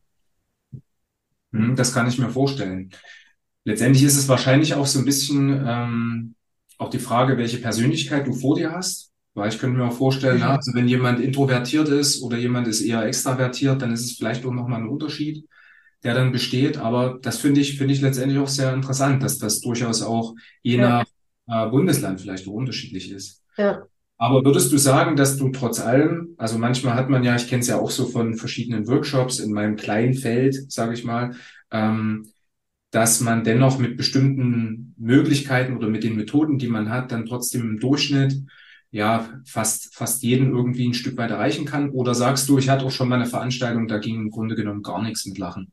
Mhm. Das kann ich mir vorstellen. Letztendlich ist es wahrscheinlich auch so ein bisschen ähm, auch die Frage, welche Persönlichkeit du vor dir hast. Weil ich könnte mir auch vorstellen, na, Sicher. also wenn jemand introvertiert ist oder jemand ist eher extravertiert, dann ist es vielleicht auch nochmal ein Unterschied, der dann besteht. Aber das finde ich, finde ich letztendlich auch sehr interessant, dass das durchaus auch je Ja, nach äh, Bundesland vielleicht auch unterschiedlich ist. ja. Aber würdest du sagen, dass du trotz allem, also manchmal hat man ja, ich kenne es ja auch so von verschiedenen Workshops in meinem kleinen Feld, sage ich mal, ähm, dass man dennoch mit bestimmten Möglichkeiten oder mit den Methoden, die man hat, dann trotzdem im Durchschnitt ja fast fast jeden irgendwie ein Stück weit erreichen kann? Oder sagst du, ich hatte auch schon mal eine Veranstaltung, da ging im Grunde genommen gar nichts mit Lachen?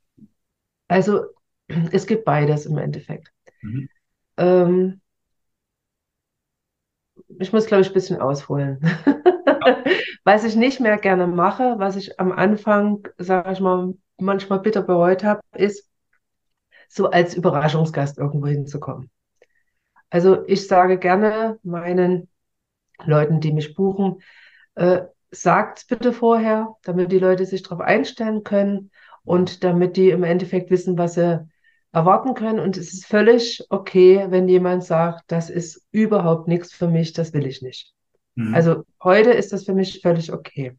Also es gibt beides im Endeffekt. Mhm. Ähm, Ich muss, glaube ich, ein bisschen ausholen. Was ich nicht mehr gerne mache, was ich am Anfang, sage ich mal, manchmal bitter bereut habe, ist, so als Überraschungsgast irgendwo hinzukommen. Also ich sage gerne meinen Leuten, die mich buchen, äh, sagt's bitte vorher, damit die Leute sich darauf einstellen können und damit die im Endeffekt wissen, was sie erwarten können. Und es ist völlig okay, wenn jemand sagt, das ist überhaupt nichts für mich, das will ich nicht. Mhm. Also heute ist das für mich völlig okay.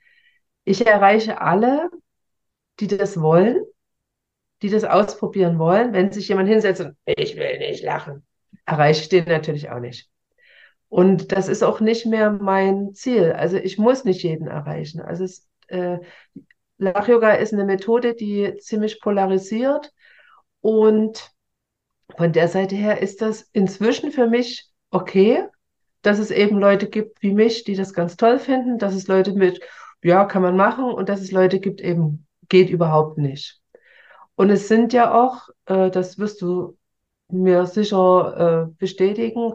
Ich erreiche alle, die das wollen, die das ausprobieren wollen. Wenn sich jemand hinsetzt und ich will nicht lachen, erreiche ich den natürlich auch nicht. Und das ist auch nicht mehr mein Ziel. Also ich muss nicht jeden erreichen. Also es, äh, Lach-Yoga ist eine Methode, die ziemlich polarisiert. Und von der Seite her ist das inzwischen für mich okay, dass es eben Leute gibt wie mich, die das ganz toll finden, dass es Leute mit, ja, kann man machen, und dass es Leute gibt, eben geht überhaupt nicht. Und es sind ja auch, äh, das wirst du mir sicher äh, bestätigen,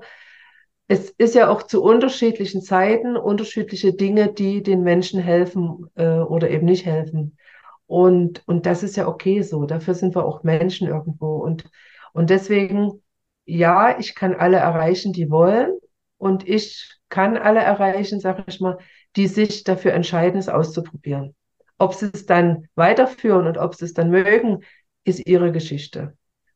es ist ja auch zu unterschiedlichen Zeiten unterschiedliche Dinge, die den Menschen helfen äh, oder eben nicht helfen. Und, und das ist ja okay so. Dafür sind wir auch Menschen irgendwo. Und, und deswegen, ja, ich kann alle erreichen, die wollen. Und ich kann alle erreichen, sage ich mal, die sich dafür entscheiden, es auszuprobieren. Ob sie es dann weiterführen und ob sie es dann mögen, ist ihre Geschichte.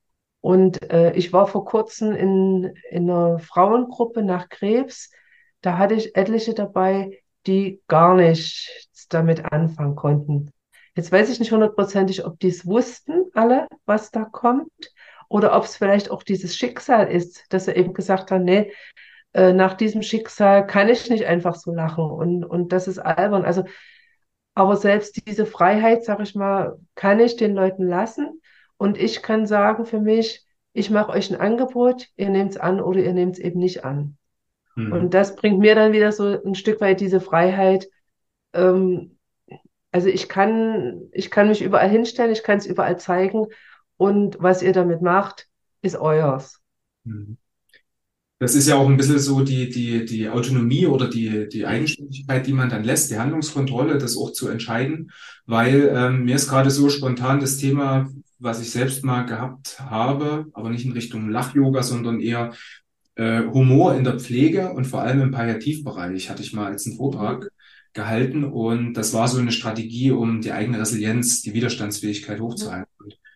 Und äh, ich war vor kurzem in, in einer Frauengruppe nach Krebs. Da hatte ich etliche dabei, die gar nichts damit anfangen konnten. Jetzt weiß ich nicht hundertprozentig, ob die es wussten, alle, was da kommt, oder ob es vielleicht auch dieses Schicksal ist, dass sie eben gesagt haben, nee, äh, nach diesem Schicksal kann ich nicht einfach so lachen und, und das ist albern. Also, aber selbst diese Freiheit, sag ich mal, kann ich den Leuten lassen. Und ich kann sagen für mich, ich mache euch ein Angebot, ihr nehmt es an oder ihr nehmt es eben nicht an. Mhm. Und das bringt mir dann wieder so ein Stück weit diese Freiheit. Ähm, also ich kann, ich kann mich überall hinstellen, ich kann es überall zeigen. Und was ihr damit macht, ist euers. Mhm. Das ist ja auch ein bisschen so die, die, die Autonomie oder die, die Eigenständigkeit, die man dann lässt, die Handlungskontrolle, das auch zu entscheiden, weil ähm, mir ist gerade so spontan das Thema, was ich selbst mal gehabt habe, aber nicht in Richtung Lach-Yoga, sondern eher äh, Humor in der Pflege und vor allem im Palliativbereich hatte ich mal als einen Mhm. Vortrag gehalten und das war so eine Strategie, um die eigene Resilienz, die Widerstandsfähigkeit Mhm. hochzuhalten.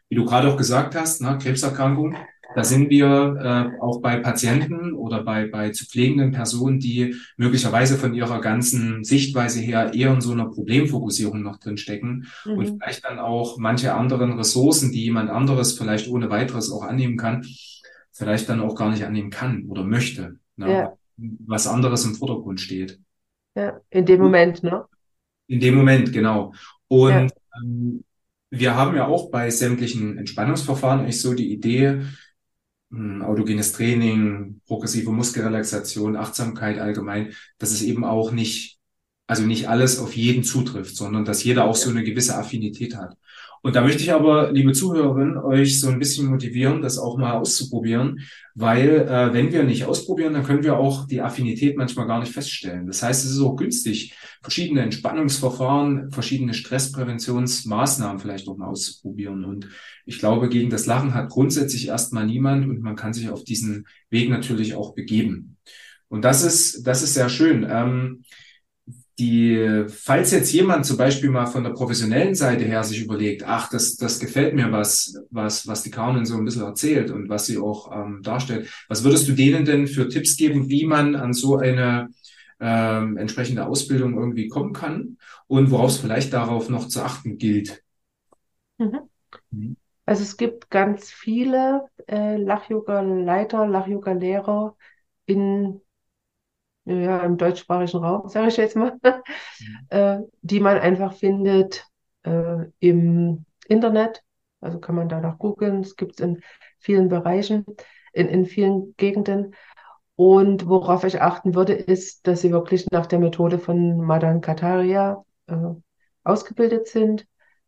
wie du gerade auch gesagt hast, ne, Krebserkrankung, da sind wir äh, auch bei Patienten oder bei, bei zu pflegenden Personen, die möglicherweise von ihrer ganzen Sichtweise her eher in so einer Problemfokussierung noch drin stecken und Mhm. vielleicht dann auch manche anderen Ressourcen, die jemand anderes vielleicht ohne weiteres auch annehmen kann, vielleicht dann auch gar nicht annehmen kann oder möchte, ne, Ja, was anderes im Vordergrund steht. ja, in dem Moment, ne? In dem Moment, genau. Und Ja. ähm, wir haben ja auch bei sämtlichen Entspannungsverfahren eigentlich so die Idee, mh, autogenes Training, progressive Muskelrelaxation, Achtsamkeit allgemein, dass es eben auch nicht, also nicht alles auf jeden zutrifft, sondern dass jeder auch so Ja. eine gewisse Affinität hat. Und da möchte ich aber, liebe Zuhörerinnen, euch so ein bisschen motivieren, das auch mal auszuprobieren, weil äh, wenn wir nicht ausprobieren, dann können wir auch die Affinität manchmal gar nicht feststellen. Das heißt, es ist auch günstig, verschiedene Entspannungsverfahren, verschiedene Stresspräventionsmaßnahmen vielleicht auch mal auszuprobieren. Und ich glaube, gegen das Lachen hat grundsätzlich erstmal niemand und man kann sich auf diesen Weg natürlich auch begeben. Und das ist, das ist sehr schön. Ähm, die, falls jetzt jemand zum Beispiel mal von der professionellen Seite her sich überlegt, ach, das, das gefällt mir, was, was, was die Carmen so ein bisschen erzählt und was sie auch ähm, darstellt, was würdest du denen denn für Tipps geben, wie man an so eine ähm, entsprechende Ausbildung irgendwie kommen kann und worauf es Mhm. vielleicht darauf noch zu achten gilt? Mhm. Mhm. Also es gibt ganz viele äh, Lach-Yoga-Leiter, Lach-Yoga-Lehrer in, ja, im deutschsprachigen Raum, sage ich jetzt mal, äh, die man einfach findet äh, im Internet. Also kann man danach googeln. Es gibt es in vielen Bereichen, in, in vielen Gegenden. Und worauf ich achten würde, ist, dass sie wirklich nach der Methode von Madan Kataria äh, ausgebildet sind.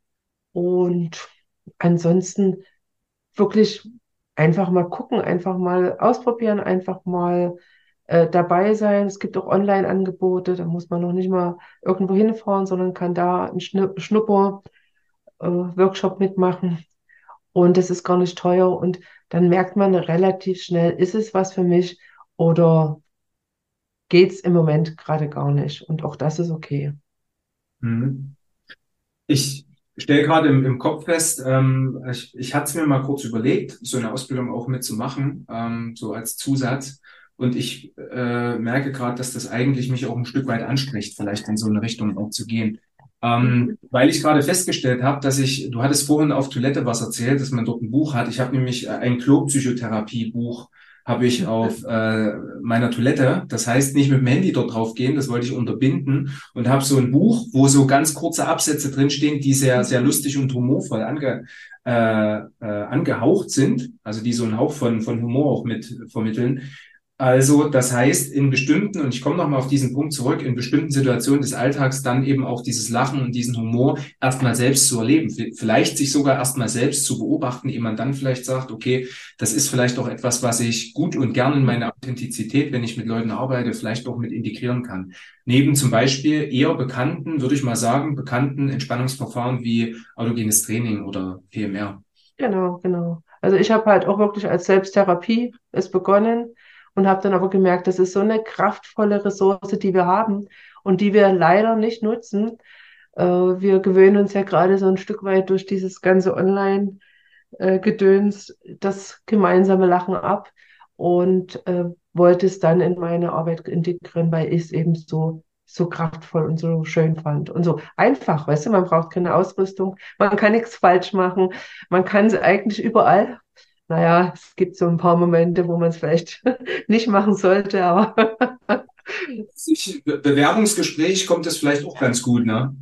Und ansonsten wirklich einfach mal gucken, einfach mal ausprobieren, einfach mal äh, dabei sein. Es gibt auch Online-Angebote, da muss man noch nicht mal irgendwo hinfahren, sondern kann da einen Schnu- Schnupper-Workshop mitmachen. Und das ist gar nicht teuer. Und dann merkt man relativ schnell, ist es was für mich oder geht es im Moment gerade gar nicht. Und auch das ist okay. Mhm. Ich stelle gerade im, im Kopf fest, ähm, ich, ich hatte es mir mal kurz überlegt, so eine Ausbildung auch mitzumachen, ähm, so als Zusatz. Und ich äh, merke gerade, dass das eigentlich mich auch ein Stück weit anspricht, vielleicht in so eine Richtung auch zu gehen. Ähm, Mhm. weil ich gerade festgestellt habe, dass ich, du hattest vorhin auf Toilette was erzählt, dass man dort ein Buch hat. Ich habe nämlich äh, ein Klo-Psychotherapie-Buch habe ich auf äh, meiner Toilette. Das heißt, nicht mit dem Handy dort drauf gehen, das wollte ich unterbinden und habe so ein Buch, wo so ganz kurze Absätze drinstehen, die sehr, sehr Mhm. lustig und humorvoll ange, äh, äh, angehaucht sind, also die so einen Hauch von, von Humor auch mit vermitteln. Also, das heißt, in bestimmten, und ich komme nochmal auf diesen Punkt zurück, in bestimmten Situationen des Alltags dann eben auch dieses Lachen und diesen Humor erstmal selbst zu erleben. V- Vielleicht sich sogar erstmal selbst zu beobachten, ehe man dann vielleicht sagt, okay, das ist vielleicht auch etwas, was ich gut und gern in meine Mhm. Authentizität, wenn ich mit Leuten arbeite, vielleicht auch mit integrieren kann. Neben zum Beispiel eher bekannten, würde ich mal sagen, bekannten Entspannungsverfahren wie autogenes Training oder P M R. Genau, genau. Also ich habe halt auch wirklich als Selbsttherapie es begonnen und habe dann aber gemerkt, das ist so eine kraftvolle Ressource, die wir haben und die wir leider nicht nutzen. Äh, wir gewöhnen uns ja gerade so ein Stück weit durch dieses ganze Online-Gedöns das gemeinsame Lachen ab und äh, wollte es dann in meine Arbeit integrieren, weil ich es eben so, so kraftvoll und so schön fand. Und so einfach, weißt du, man braucht keine Ausrüstung, man kann nichts falsch machen, man kann es eigentlich überall. Naja, es gibt so ein paar Momente, wo man es vielleicht nicht machen sollte, aber Sich, Be Bewerbungsgespräch kommt es vielleicht auch ganz gut, ne?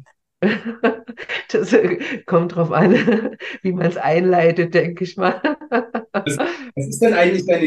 das äh, kommt drauf an, wie man es einleitet, denke ich mal. Was, was ist denn eigentlich deine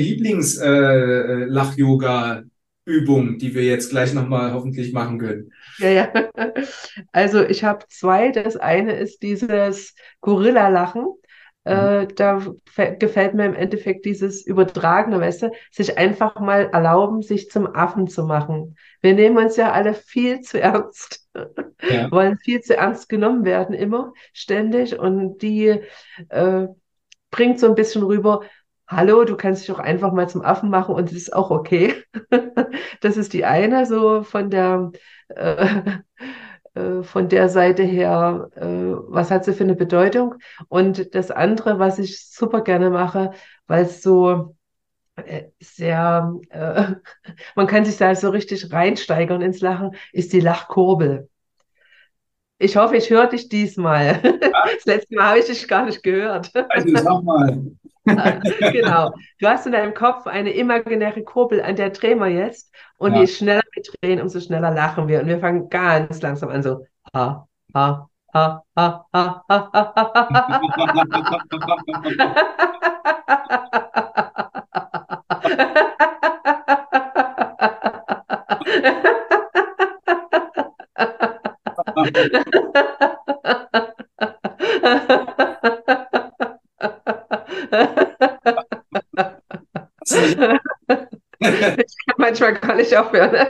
Lieblings-Lach-Yoga-Übung, die wir jetzt gleich nochmal hoffentlich machen können? Ja, ja. Also ich habe zwei. Das eine ist dieses Gorilla-Lachen. Mhm. Äh, da fe- gefällt mir im Endeffekt dieses Übertragene, weißt du, sich einfach mal erlauben, sich zum Affen zu machen. Wir nehmen uns ja alle viel zu ernst, Ja. wollen viel zu ernst genommen werden, immer, ständig. Und die äh, bringt so ein bisschen rüber, hallo, du kannst dich auch einfach mal zum Affen machen und es ist auch okay. Das ist die eine, so von der äh, äh, von der Seite her, äh, was hat sie für eine Bedeutung? Und das andere, was ich super gerne mache, weil es so äh, sehr, äh, man kann sich da so richtig reinsteigern ins Lachen, ist die Lachkurbel. Ich hoffe, ich höre dich diesmal. Das letzte Mal habe ich dich gar nicht gehört. Also sag mal. Genau. Du hast in deinem Kopf eine imaginäre Kurbel, an der drehen wir jetzt. Und je Ja. schneller wir drehen, umso schneller lachen wir. Und wir fangen ganz langsam an, so ha, ha, ha, ha, ha, ha, ha, Hast du mich Ich kann manchmal gar nicht aufhören.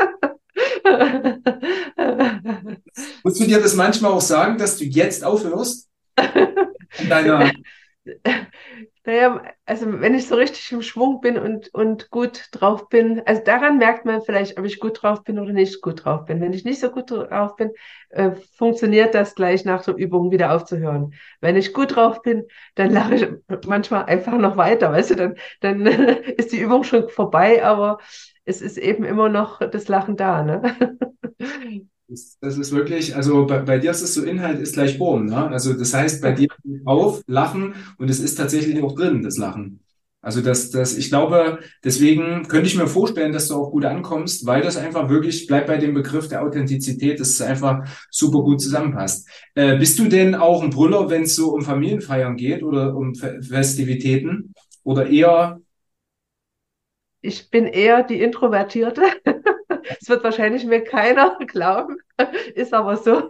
Musst du dir das manchmal auch sagen, dass du jetzt aufhörst? In deiner, Naja, also wenn ich so richtig im Schwung bin und, und gut drauf bin, also daran merkt man vielleicht, ob ich gut drauf bin oder nicht gut drauf bin. Wenn ich nicht so gut drauf bin, äh, funktioniert das gleich nach der Übung wieder aufzuhören. Wenn ich gut drauf bin, dann lache ich manchmal einfach noch weiter, weißt du, dann, dann ist die Übung schon vorbei, aber es ist eben immer noch das Lachen da, ne? das, das ist wirklich, also bei, bei dir ist es so, Inhalt ist gleich Boom, ne? Also das heißt, bei dir auf, Lachen und es ist tatsächlich auch drin, das Lachen. Also das, das, ich glaube, deswegen könnte ich mir vorstellen, dass du auch gut ankommst, weil das einfach wirklich, bleibt bei dem Begriff der Authentizität, dass es einfach super gut zusammenpasst. Äh, bist du denn auch ein Brüller, wenn es so um Familienfeiern geht oder um Fe Festivitäten? Oder eher, Ich bin eher die Introvertierte. Es wird wahrscheinlich mir keiner glauben, ist aber so.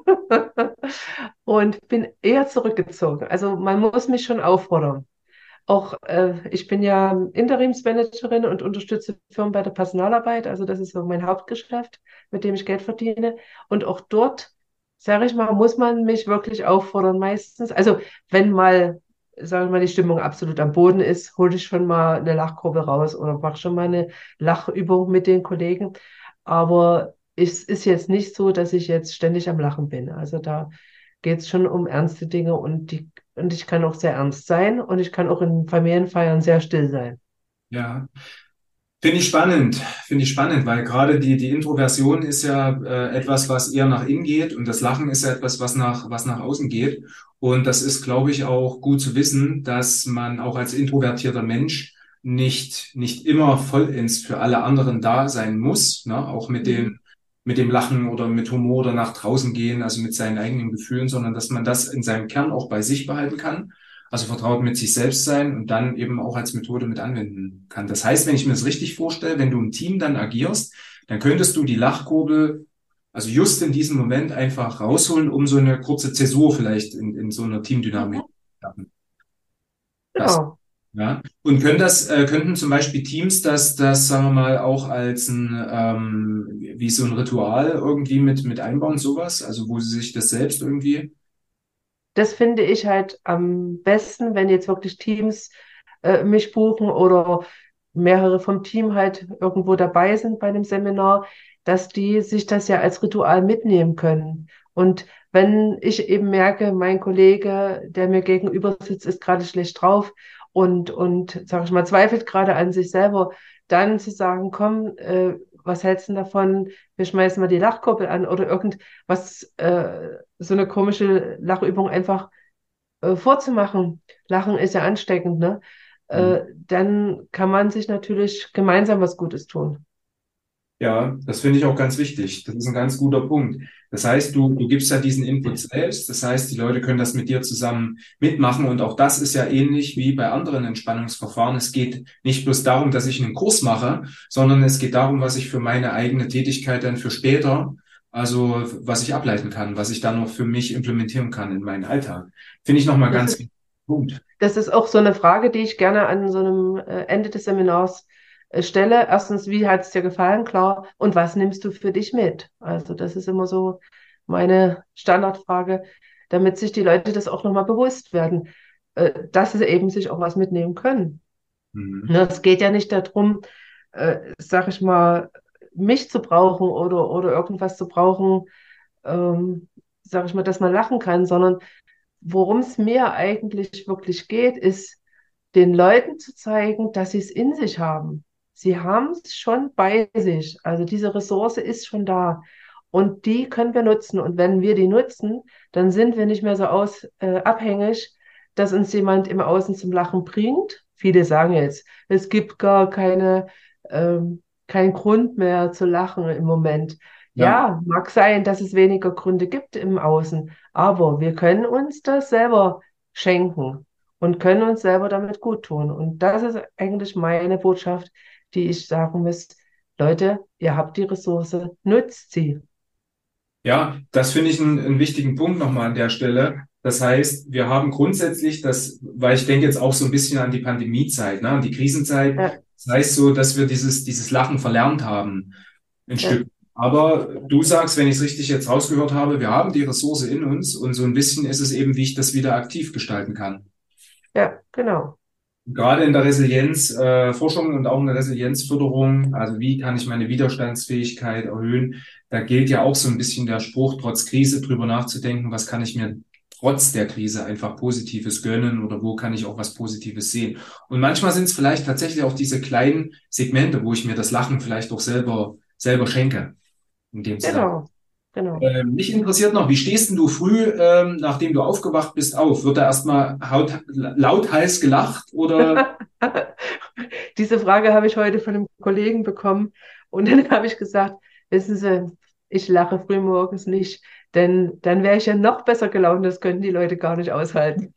Und bin eher zurückgezogen. Also man muss mich schon auffordern. Auch äh, ich bin ja Interimsmanagerin und unterstütze Firmen bei der Personalarbeit. Also das ist so mein Hauptgeschäft, mit dem ich Geld verdiene. Und auch dort, sage ich mal, muss man mich wirklich auffordern meistens. Also wenn mal, sagen wir mal, die Stimmung absolut am Boden ist, hole ich schon mal eine Lachkurve raus oder mache schon mal eine Lachübung mit den Kollegen. Aber es ist jetzt nicht so, dass ich jetzt ständig am Lachen bin. Also da geht es schon um ernste Dinge und die und ich kann auch sehr ernst sein und ich kann auch in Familienfeiern sehr still sein. ja. Finde ich spannend, finde ich spannend, weil gerade die, die Introversion ist ja äh, etwas, was eher nach innen geht und das Lachen ist ja etwas, was nach, was nach außen geht. Und das ist, glaube ich, auch gut zu wissen, dass man auch als introvertierter Mensch nicht, nicht immer vollends für alle anderen da sein muss, ne? Auch mit Mhm. dem, mit dem Lachen oder mit Humor oder nach draußen gehen, also mit seinen eigenen Gefühlen, sondern dass man das in seinem Kern auch bei sich behalten kann, also vertraut mit sich selbst sein und dann eben auch als Methode mit anwenden kann. Das heißt, wenn ich mir das richtig vorstelle, wenn du im Team dann agierst, dann könntest du die Lachkurbel, also just in diesem Moment einfach rausholen, um so eine kurze Zäsur vielleicht in, in so einer Teamdynamik Mhm. zu haben. Das, Genau. ja. Und können das, äh, könnten zum Beispiel Teams das, das, sagen wir mal, auch als ein, ähm, wie so ein Ritual irgendwie mit, mit einbauen, sowas? Also wo sie sich das selbst irgendwie, Das finde ich halt am besten, wenn jetzt wirklich Teams äh, mich buchen oder mehrere vom Team halt irgendwo dabei sind bei einem Seminar, dass die sich das ja als Ritual mitnehmen können. Und wenn ich eben merke, mein Kollege, der mir gegenüber sitzt, ist gerade schlecht drauf und, und sage ich mal, zweifelt gerade an sich selber, dann zu sagen, komm, äh, was hältst du denn davon? Wir schmeißen mal die Lachkurbel an oder irgendwas, äh, so eine komische Lachübung einfach äh, vorzumachen. Lachen ist ja ansteckend, ne? Äh, dann kann man sich natürlich gemeinsam was Gutes tun. ja, das finde ich auch ganz wichtig. Das ist ein ganz guter Punkt. Das heißt, du, du gibst ja diesen Input selbst. Das heißt, die Leute können das mit dir zusammen mitmachen. Und auch das ist ja ähnlich wie bei anderen Entspannungsverfahren. Es geht nicht bloß darum, dass ich einen Kurs mache, sondern es geht darum, was ich für meine eigene Tätigkeit dann für später, also was ich ableiten kann, was ich dann noch für mich implementieren kann in meinen Alltag. Finde ich nochmal Das ganz ist, wichtig. Punkt. das ist auch so eine Frage, die ich gerne an so einem äh, Ende des Seminars äh, stelle. Erstens, wie hat es dir gefallen? Klar. Und was nimmst du für dich mit? Also, das ist immer so meine Standardfrage, damit sich die Leute das auch nochmal bewusst werden, äh, dass sie eben sich auch was mitnehmen können. Mhm. Ne, es geht ja nicht darum, äh, sag ich mal, mich zu brauchen oder, oder irgendwas zu brauchen, ähm, sag ich mal, dass man lachen kann, sondern worum es mir eigentlich wirklich geht, ist, den Leuten zu zeigen, dass sie es in sich haben. Sie haben es schon bei sich. Also diese Ressource ist schon da. Und die können wir nutzen. Und wenn wir die nutzen, dann sind wir nicht mehr so aus, äh, abhängig, dass uns jemand im Außen zum Lachen bringt. Viele sagen jetzt, es gibt gar keine, ähm, keinen Grund mehr zu lachen im Moment. Ja. Ja, mag sein, dass es weniger Gründe gibt im Außen, aber wir können uns das selber schenken und können uns selber damit gut tun. Und das ist eigentlich meine Botschaft, die ich sagen muss. Leute, ihr habt die Ressource, nutzt sie. Ja, das finde ich einen, einen wichtigen Punkt nochmal an der Stelle. Das heißt, wir haben grundsätzlich das, weil ich denke jetzt auch so ein bisschen an die Pandemiezeit, ne, an die Krisenzeit. Ja, Das heißt so, dass wir dieses, dieses Lachen verlernt haben, ein ja, Stück. Aber du sagst, wenn ich es richtig jetzt rausgehört habe, wir haben die Ressource in uns und so ein bisschen ist es eben, wie ich das wieder aktiv gestalten kann. ja, genau. Gerade in der Resilienzforschung äh, Forschung und auch in der Resilienzförderung, also wie kann ich meine Widerstandsfähigkeit erhöhen, da gilt ja auch so ein bisschen der Spruch, trotz Krise drüber nachzudenken, was kann ich mir trotz der Krise einfach Positives gönnen oder wo kann ich auch was Positives sehen. Und manchmal sind es vielleicht tatsächlich auch diese kleinen Segmente, wo ich mir das Lachen vielleicht auch selber, selber schenke in dem Zusammenhang. Genau, genau. Ähm, mich interessiert noch, wie stehst denn du früh, ähm, nachdem du aufgewacht bist, auf? Wird da erstmal haut, lauthals gelacht oder? Diese Frage habe ich heute von einem Kollegen bekommen und dann habe ich gesagt, wissen Sie, ich lache frühmorgens nicht, denn dann wäre ich ja noch besser gelaunt, das könnten die Leute gar nicht aushalten.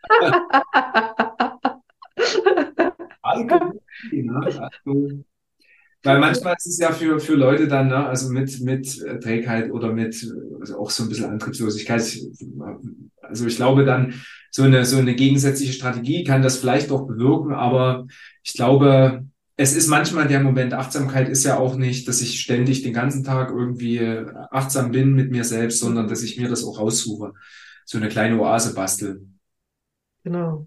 Allgemein, ne? Also, weil manchmal ist es ja für, für Leute dann, ne, also mit, mit äh, Trägheit oder mit äh, also auch so ein bisschen Antriebslosigkeit. Also ich glaube dann, so eine, so eine gegensätzliche Strategie kann das vielleicht auch bewirken, aber ich glaube, es ist manchmal der Moment, Achtsamkeit ist ja auch nicht, dass ich ständig den ganzen Tag irgendwie achtsam bin mit mir selbst, sondern dass ich mir das auch raussuche. So eine kleine Oase basteln. Genau.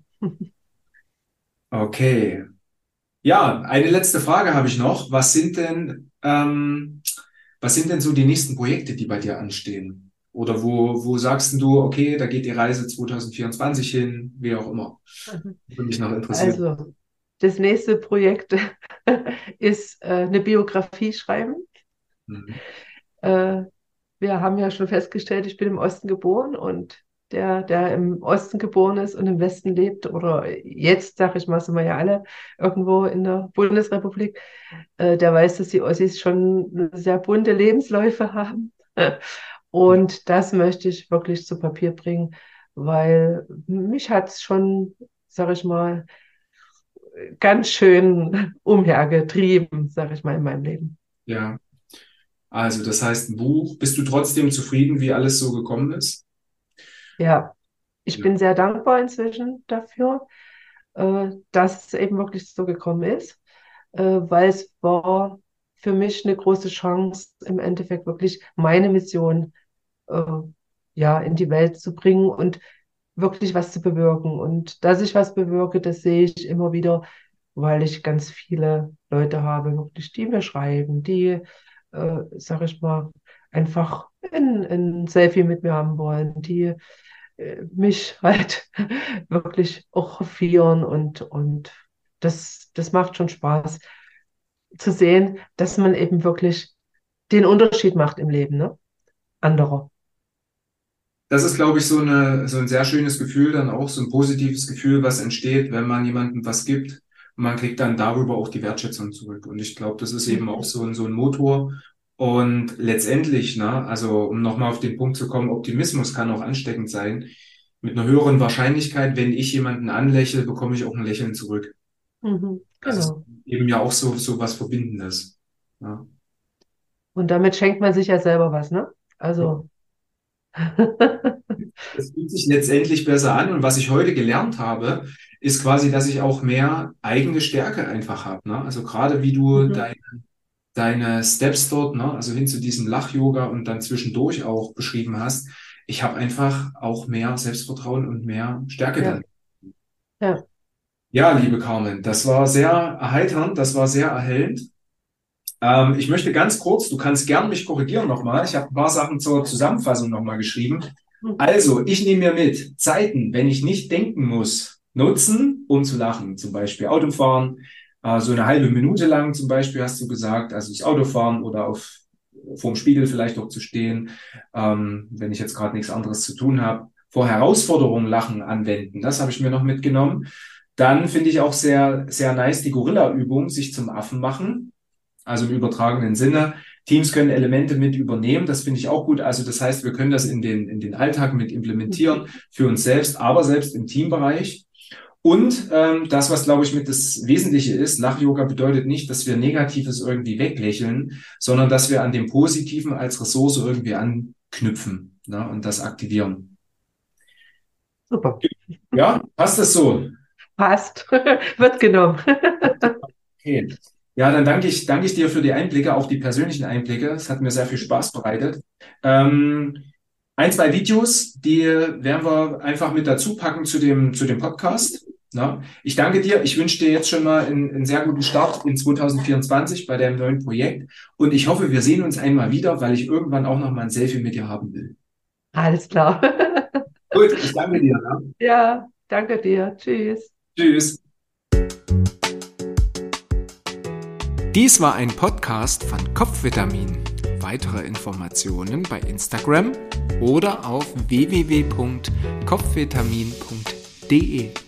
Okay. Ja, eine letzte Frage habe ich noch. Was sind denn, ähm, was sind denn so die nächsten Projekte, die bei dir anstehen? Oder wo, wo sagst denn du, okay, da geht die Reise zwanzig vierundzwanzig hin, wie auch immer. Würde mich noch interessieren. Also, das nächste Projekt ist äh, eine Biografie schreiben. Mhm. Äh, Wir haben ja schon festgestellt, ich bin im Osten geboren und der, der im Osten geboren ist und im Westen lebt, oder jetzt, sag ich mal, sind wir ja alle irgendwo in der Bundesrepublik, äh, der weiß, dass die Ossis schon sehr bunte Lebensläufe haben. Und das möchte ich wirklich zu Papier bringen, weil mich hat es schon, sag ich mal, ganz schön umhergetrieben, sag ich mal, in meinem Leben. Ja, also das heißt, ein Buch. Bist du trotzdem zufrieden, wie alles so gekommen ist? Ja, ich Ja, bin sehr dankbar inzwischen dafür, äh, dass es eben wirklich so gekommen ist, äh, weil es war für mich eine große Chance, im Endeffekt wirklich meine Mission äh, ja, in die Welt zu bringen und wirklich was zu bewirken. Und dass ich was bewirke, das sehe ich immer wieder, weil ich ganz viele Leute habe, wirklich, die mir schreiben, die, äh, sag ich mal, einfach ein, ein Selfie mit mir haben wollen, die äh, mich halt wirklich auch hofieren und, und das, das macht schon Spaß zu sehen, dass man eben wirklich den Unterschied macht im Leben, ne? Anderer. das ist, glaube ich, so eine, so ein sehr schönes Gefühl, dann auch so ein positives Gefühl, was entsteht, wenn man jemandem was gibt. Und man kriegt dann darüber auch die Wertschätzung zurück. Und ich glaube, das ist eben auch Mhm. so ein, so ein Motor. Und letztendlich, ne, also um nochmal auf den Punkt zu kommen, Optimismus kann auch ansteckend sein. Mit einer höheren Wahrscheinlichkeit, wenn ich jemanden anlächle, bekomme ich auch ein Lächeln zurück. Mhm. Das ist Genau. eben ja auch so, so was Verbindendes. Ja. Und damit schenkt man sich ja selber was, ne? Also, Es fühlt sich letztendlich besser an. Und was ich heute gelernt habe, ist quasi, dass ich auch mehr eigene Stärke einfach habe. Ne? Also gerade wie du mhm. dein, deine Steps dort, ne? Also hin zu diesem Lach-Yoga und dann zwischendurch auch beschrieben hast. Ich habe einfach auch mehr Selbstvertrauen und mehr Stärke dann. Ja, ja. Ja, liebe Carmen, das war sehr erheiternd, das war sehr erhellend. Ähm, ich möchte ganz kurz, du kannst gern mich korrigieren nochmal. Ich habe ein paar Sachen zur Zusammenfassung nochmal geschrieben. Mhm. Also, ich nehme mir mit Zeiten, wenn ich nicht denken muss, nutzen, um zu lachen. Zum Beispiel Autofahren, äh, so eine halbe Minute lang zum Beispiel hast du gesagt, also das Autofahren oder auf vorm Spiegel vielleicht auch zu stehen, ähm, wenn ich jetzt gerade nichts anderes zu tun habe. Vor Herausforderungen lachen anwenden, das habe ich mir noch mitgenommen. Dann finde ich auch sehr, sehr nice die Gorilla-Übung, sich zum Affen machen, also im übertragenen Sinne. Teams können Elemente mit übernehmen, das finde ich auch gut. Also das heißt, wir können das in den, in den Alltag mit implementieren für uns selbst, aber selbst im Teambereich. Und ähm, das, was, glaube ich, mit das Wesentliche ist, Lach-Yoga bedeutet nicht, dass wir Negatives irgendwie weglächeln, sondern dass wir an dem Positiven als Ressource irgendwie anknüpfen, ne, und das aktivieren. Super. Ja, passt das so? Passt. Wird genommen. Okay. Ja, dann danke ich, danke ich dir für die Einblicke, auch die persönlichen Einblicke. Es hat mir sehr viel Spaß bereitet. Ähm, ein, zwei Videos, die werden wir einfach mit dazu packen zu dem, zu dem Podcast. Na, ich danke dir. Ich wünsche dir jetzt schon mal einen, einen sehr guten Start in zwanzig vierundzwanzig bei deinem neuen Projekt. Und ich hoffe, wir sehen uns einmal wieder, weil ich irgendwann auch noch mal ein Selfie mit dir haben will. Alles klar. Gut, ich danke dir. Ne? Ja, danke dir. Tschüss. Tschüss. Dies war ein Podcast von Kopfvitamin. Weitere Informationen bei Instagram oder auf w w w punkt kopfvitamin punkt d e.